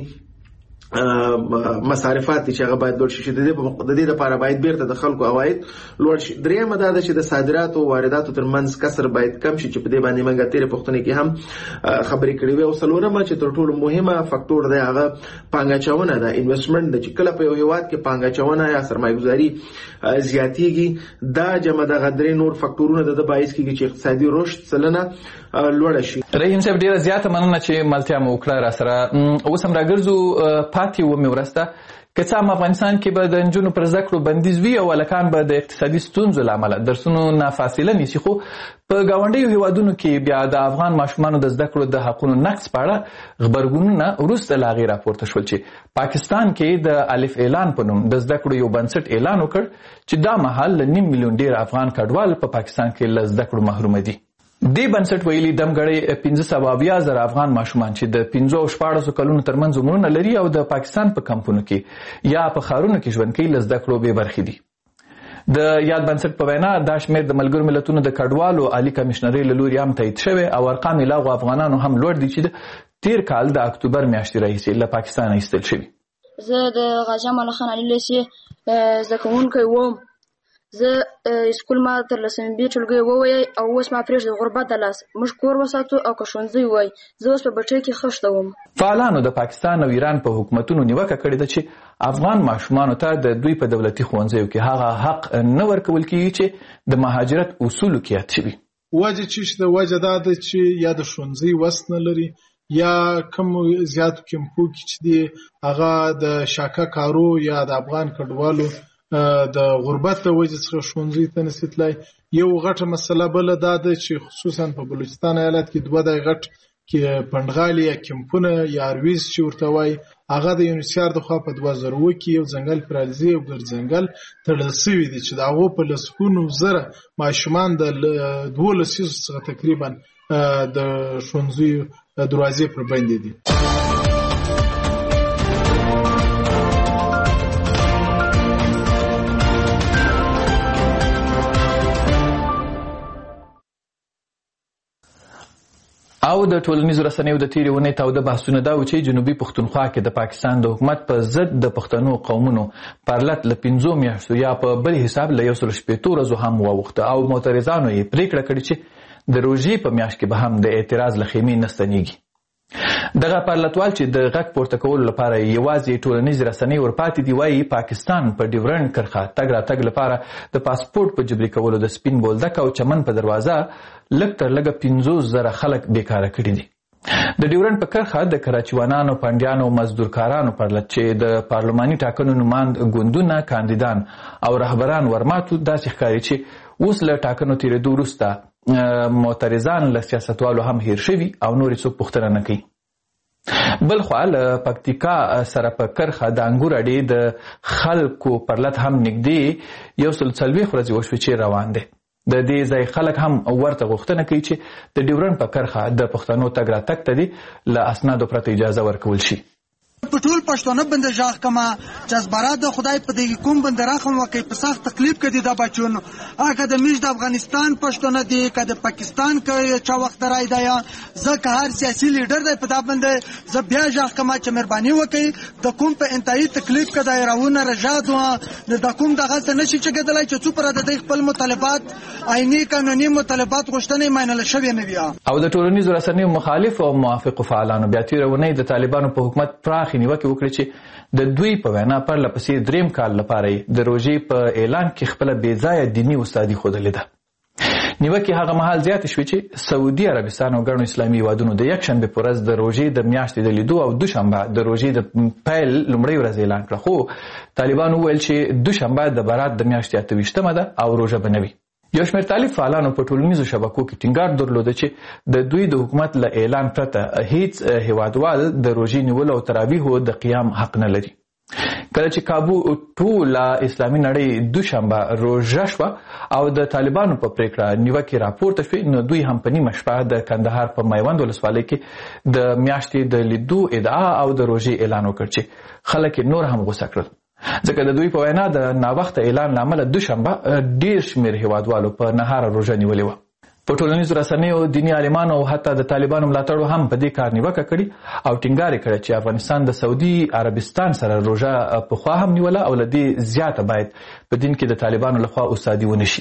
مصارفات دي چې هغه باید لوړ شي. د دې لپاره باید بیرته د خلکو عواید لوړ شي. دریمه دا ده چې د صادراتو او وارداتو ترمنځ کسر باید کم شي چې په دې باندې موږ تېرې پوښتنې کې هم خبرې کړې وې. او څلورمه چې تر ټولو مهمه فکټور دی هغه پانګه اچونه ده، انویسټمنټ ده. چې کله په یو هېواد کې پانګه اچونه یا سرمایه‌ګذاري زیاتېږي، دا جمع دغه درې نور فکټورونه د باعث کېږي چې اقتصادي رشد سلنه لوړه شي. رحیم صاحب ډېره زیاته مننه چې ملتیا مو وکړه راسره. اوس هم راګرځو پاتې ومې ورسته که څه هم افغانستان کې به د نجونو پر زده کړو بندیز وي او هلکان به د اقتصادي ستونزو له امله درسونو نه فاصله نیسي، خو په ګاونډیو هیوادونو کې بیا د افغان ماشومانو د زده کړو د حقونو نقض په اړه غبرګونونه وروسته له هغې راپورته شول چې پاکستان کې د الف اعلان په نوم د زده کړو یو بنسټ اعلان وکړ چې دا مهال له 9 میلیون ډېر افغان کډوال په پاکستان کې له زده کړو محرومه دي. دې بنسټ ویلي دمګړی 570,000 افغان ماشومان چې د 15 او 14 کلونو ترمنځ عمرونه لري او د پاکستان په کمپونو کې یا په ښارونو کې ژوند کوي له زده کړو بې برخې دي. د یاد بنسټ په وینا دا شمېر د ملګرو ملتونو د کډوالو عالي کمشنرۍ له لوري هم تایید شوی او ارقام یې له هغو افغانانو هم لوړ دي چې د تېر کال د اکتوبر میاشتې راهیسې له پاکستانه ایستل شوي. زه د غازي امان الله خان علي لیسې زده کوونکی وم. زه سکول ما تر لسمې بي ټولګۍ ووایي او اوس ما پرېږدي غربت د لاس موږ کور وساتو او که ښوونځی وای. زه اوس په بټۍ کې خښته وم. فعالانو د پاکستان او ایران په حکومتونو نیوکه کړې ده چې افغان ماشومانو ته د دوی په دولتي ښوونځیو کې هغه حق نه ورکول کېږي چې د مهاجرت اصولو کې یاد شوي. وجه چې د وجه دا ده چې یا د ښوونځي وس نه لري یا کم زیاتو کمپو کې چې دی هغه د شاکه کارو یا د افغان کډوالو د غربت د وجې څخه ښوونځي ته نشي تللی. یو غټه مسله بله دا ده چې خصوصا په بلوچستان ایالت کې 2 دای غټ کې پنډغالي یا کمپونه یا ارویز چې ورته وایي هغه د یونیسیار د خوا په 2000 کې یو ځنګل پرالزي او ګرځنګل تړل شوي دي چې د هغو په لسګونو زره ماشومان د 12 څخه تقریبا د ښوونځیو دروازې پر بندې دي. او د ټولنیزو رسنیو د تیرې اونۍ تاوده بحثونه دا و چې جنوبي پښتونخوا کې د پاکستان د حکومت په ضد د پښتنو قومونو پرلت له 15 میاشتو یا په بل حساب له 180 ورځو هم واوښته او معترضانو یې پریکړه کړې چې د روژې په میاشت کې به هم د اعتراض له خیمې نه ستنېږي. دغه پارلتوال چې د غږ پورته کولو لپاره یوازې ټولنیز رسنۍ ورپاتې دي وایي پاکستان په ډیورنډ کرښه تګ راتګ لپاره د پاسپورت په جبري کولو د سپین بولدک او چمن په دروازه لږ تر لږه 50,000 خلک بیکاره کړي دي. د ډیورنډ په کرښه د کراچیوانانو، پنډیانو، مزدورکارانو پرلت چې د پارلماني ټاکنو نماند ګوندونه، کاندیدان او رهبران ورماتو داسې ښکاري چې اوس له ټاکنو تېرېدو وروسته معترضان له سیاستوالو هم هیر شوي او نور څوک پوښتنه نه کوي. بل خوا له پکتیکا سره په کرښه د انګور اډې د خلکو پرلت هم نږدې 140 ورځې وشوې چې روان دی. د دې ځای خلک هم ورته غوښتنه کوي چې د ډیورنډ په کرښه د پښتنو تګ راتګ ته دې له اسنادو پرته اجازه ورکول شي. په ټول پښتانه باندې ژغ کما جذبره د خدای په دې کوم باندې راخم وکي په سخت تکلیف کې دي د بچون هغه د میش د افغانستان پښتانه دي کده پاکستان کې چا وخت راي دی ځکه هر سیاسي لیډر دی په دا باندې ز بیا ژغ کما چې مهرباني وکي د کوم په انتهایی تکلیف کې دایراونه رجادو د کوم دغه څه نشي چې کېدلای چې څو پر د خپل مطالبات عیني قانوني مطالبات غوښتنې ماینل شوی نه بیا. او د ټولنیزو رسنیو مخالف او موافق فعالانو بیا تیرونه د طالبانو په حکومت پراخ نیوکه وکړه چې د دوی په وینا پر لپسې دریم کال لپاره د روژې په اعلان کې خپل بې ځایه دیني استادي ښودلې ده. نیوکې هغه مهال زیاتې شوې چې سعودي عربستان او ګڼو اسلامي هیوادونو د یکشنبې په ورځ د روژې د میاشتې د لیدو او دوشنبه د روژې د پیل لومړۍ ورځ اعلان کړه، خو طالبانو وویل چې دوشنبه د برات د میاشتې 28مه ده او روژه به نه وي. یو شمېر طالب فعالانو په ټولنیزو شبکو کې ټینګار درلوده چې د دوی د حکومت له اعلان پرته هیڅ هیوادوال د روژې نیولو او تراویحو د قیام حق نه لري. کله چې کابو ټوله اسلامي نړۍ دوشنبه روژه شوه او د طالبانو په پریکړه نیوکې راپورته شوې، نو دوی هم په نیمه شپه د کندهار په میوند ولسوالۍ کې د میاشتې د لیدو ادعا او د روژې اعلان وکړ چې خلک نور هم غوسه کړل، ځکه د دوی په وینا د ناوخته اعلان له امله دوشنبه ډېر شمېر هیوادوالو په نهاره روژه نیولې وه. په ټولنیزو رسنیو دیني عالمانو او حتی د طالبانو ملاتړو هم په دې کار نیوکه کړې او ټینګار یې کړی چې افغانستان د سعودي عربستان سره روژه پخوا هم نیوله او له دې زیاته باید په دین کې د طالبانو لخوا استادي ونه شي.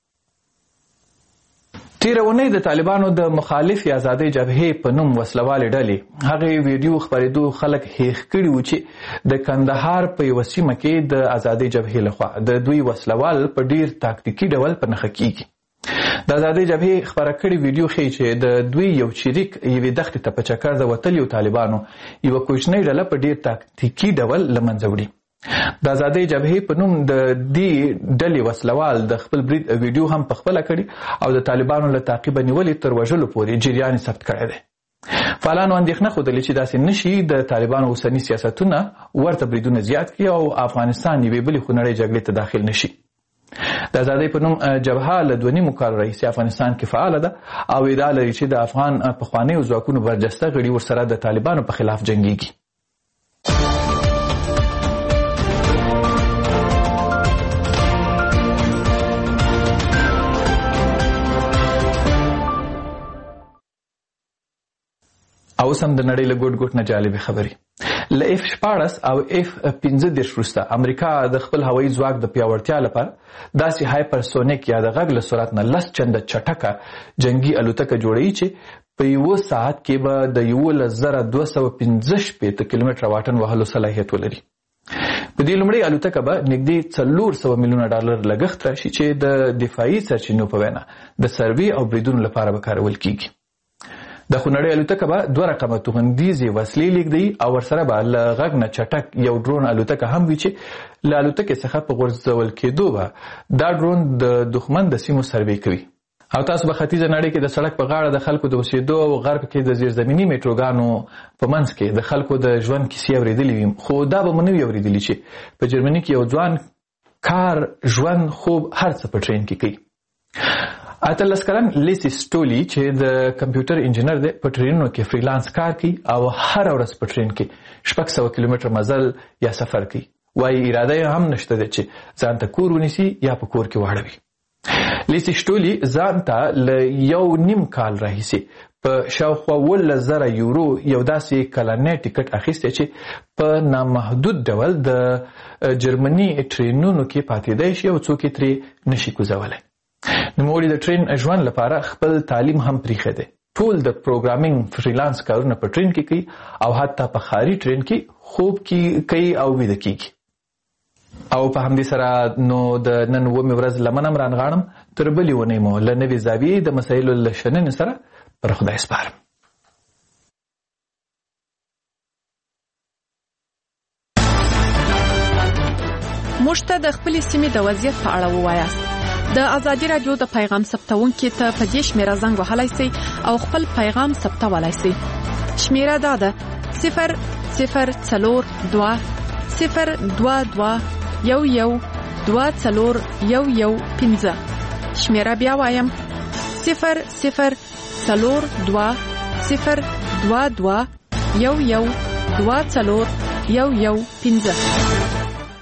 تیره اونۍ د طالبانو د مخالفې ازادۍ جبهې په نوم وسلوالې ډلې هغې ویډیو خپرېدو خلک هیښ کړي وو چې د کندهار په یوه سیمه کې د ازادۍ جبهې لخوا د دوی وسلوال په ډیر تاکتیکي ډول په نښه کیږي. د ازادۍ جبهې خپره کړې ویډیو ښیي چې د دوی یو چریک یوې دښتې ته په چکر د وتلیو طالبانو یوه کوچنۍ ډله په ډیر تاکتیکي ډول له منځه وړي. د ازادۍ جبهې په نوم د دې ډلې وسلوال د خپل برید ویډیو هم پخپله کړي او د طالبانو له تعقیبه نیولې تر وژلو پورې جریان یې ثبت کړی دی. فعالانو اندېښنه ښودلې چې داسې نشي د طالبانو اوسني سیاستونه ورته بریدونه زیات کړي او افغانستان یوې بلې خونړۍ جګړې ته داخل نشي. د ازادۍ په نوم جبهه له 2.5 کال راهیسې افغانستان کې فعاله ده او ادعا لري چې د افغان پخوانیو ځواکونو برجسته غړي ورسره د طالبانو په خلاف جنګیږي. او سم د نړۍ له ګوټ ګوټ نه جالبې خبرې. له F-14 او F-15 وروسته امریکا د خپل هوایي ځواک د پیاوړتیا لپاره داسې هایپرسونیک یا د غږ له سرعت نه 10 چنده چټکه جنگي الوتکه جوړوي چې په یو ساعت کې به د 1215 کیلومتره واټن وهلو صلاحیت ولري. په دې لومړۍ الوتکه به نږدې 400 میلیونه ډالر لګښت راشي چې د دفاعي سرچینو په وینا د سروې او بریدونو لپاره به کارول کیږي. د خونړۍ الوتکه به 2 رقمه توغندیزې وسلې لیږدوي او ورسره به له غږ نه چټک یو ډرون الوتکه هم وي چې له الوتکې څخه په غورځول کېدو به دا ډرون د دښمن د سیمو سروې کوي. او تاسو به ختیځه نړۍ کې د سړک په غاړه د خلکو د اوسېدو او غرب کې د زیرزمیني میټروګانو په منځ کې د خلکو د ژوند کیسې اورېدلې وي، خو دا به مو نه وي اورېدلي چې په جرمني کې یو ځوان کار ژوند خوب هر څه په ټرین کې کوي. 18 کلن لیسی سټولی چې د کمپیوټر انجینر دی په ټرینونو کې فریلانس کار کوي او هر ورځ په ټرین کې 600 کیلومتر مزل یا سفر کوي. وایي اراده یې هم نشته ده چې ځان ته کور ونیسي یا په کور کې واړوي. لیسی سټولی ځان ته له 1.5 کال راهیسې په شاوخوا 11,000 یورو یو داسې کلنی ټیکټ اخیستی چې په نامحدود ډول د جرمني ټرینونو کې پاتېدی شي او څوک یې ترې نشي کوزولی. نوموړي د ټرین ژوند لپاره خپل تعلیم هم پریښی دی. ټول د پروګرامینګ فریلانس کارونه په ټرین کې کوي او حتی په خاري ټرین کې خوب کې کوي او ویده کیږي. او په همدې سره نو د نن ومې ورځ لمنم رانغاړم تر بلې ونې مو له نوې زاویې د مسایلو له شننې سره پر خدای سپارم. موږ ته د خپلې سیمې د وضعیت په اړه ووایاست. د ازادي رادیو د پیغام ثبتونکي ته په دې شمیره زنګ وهلی سئ او خپل پیغام ثبتولی سئ. شمیره دا ده 00422 022112415. شمیره بیا وایم 00422112415.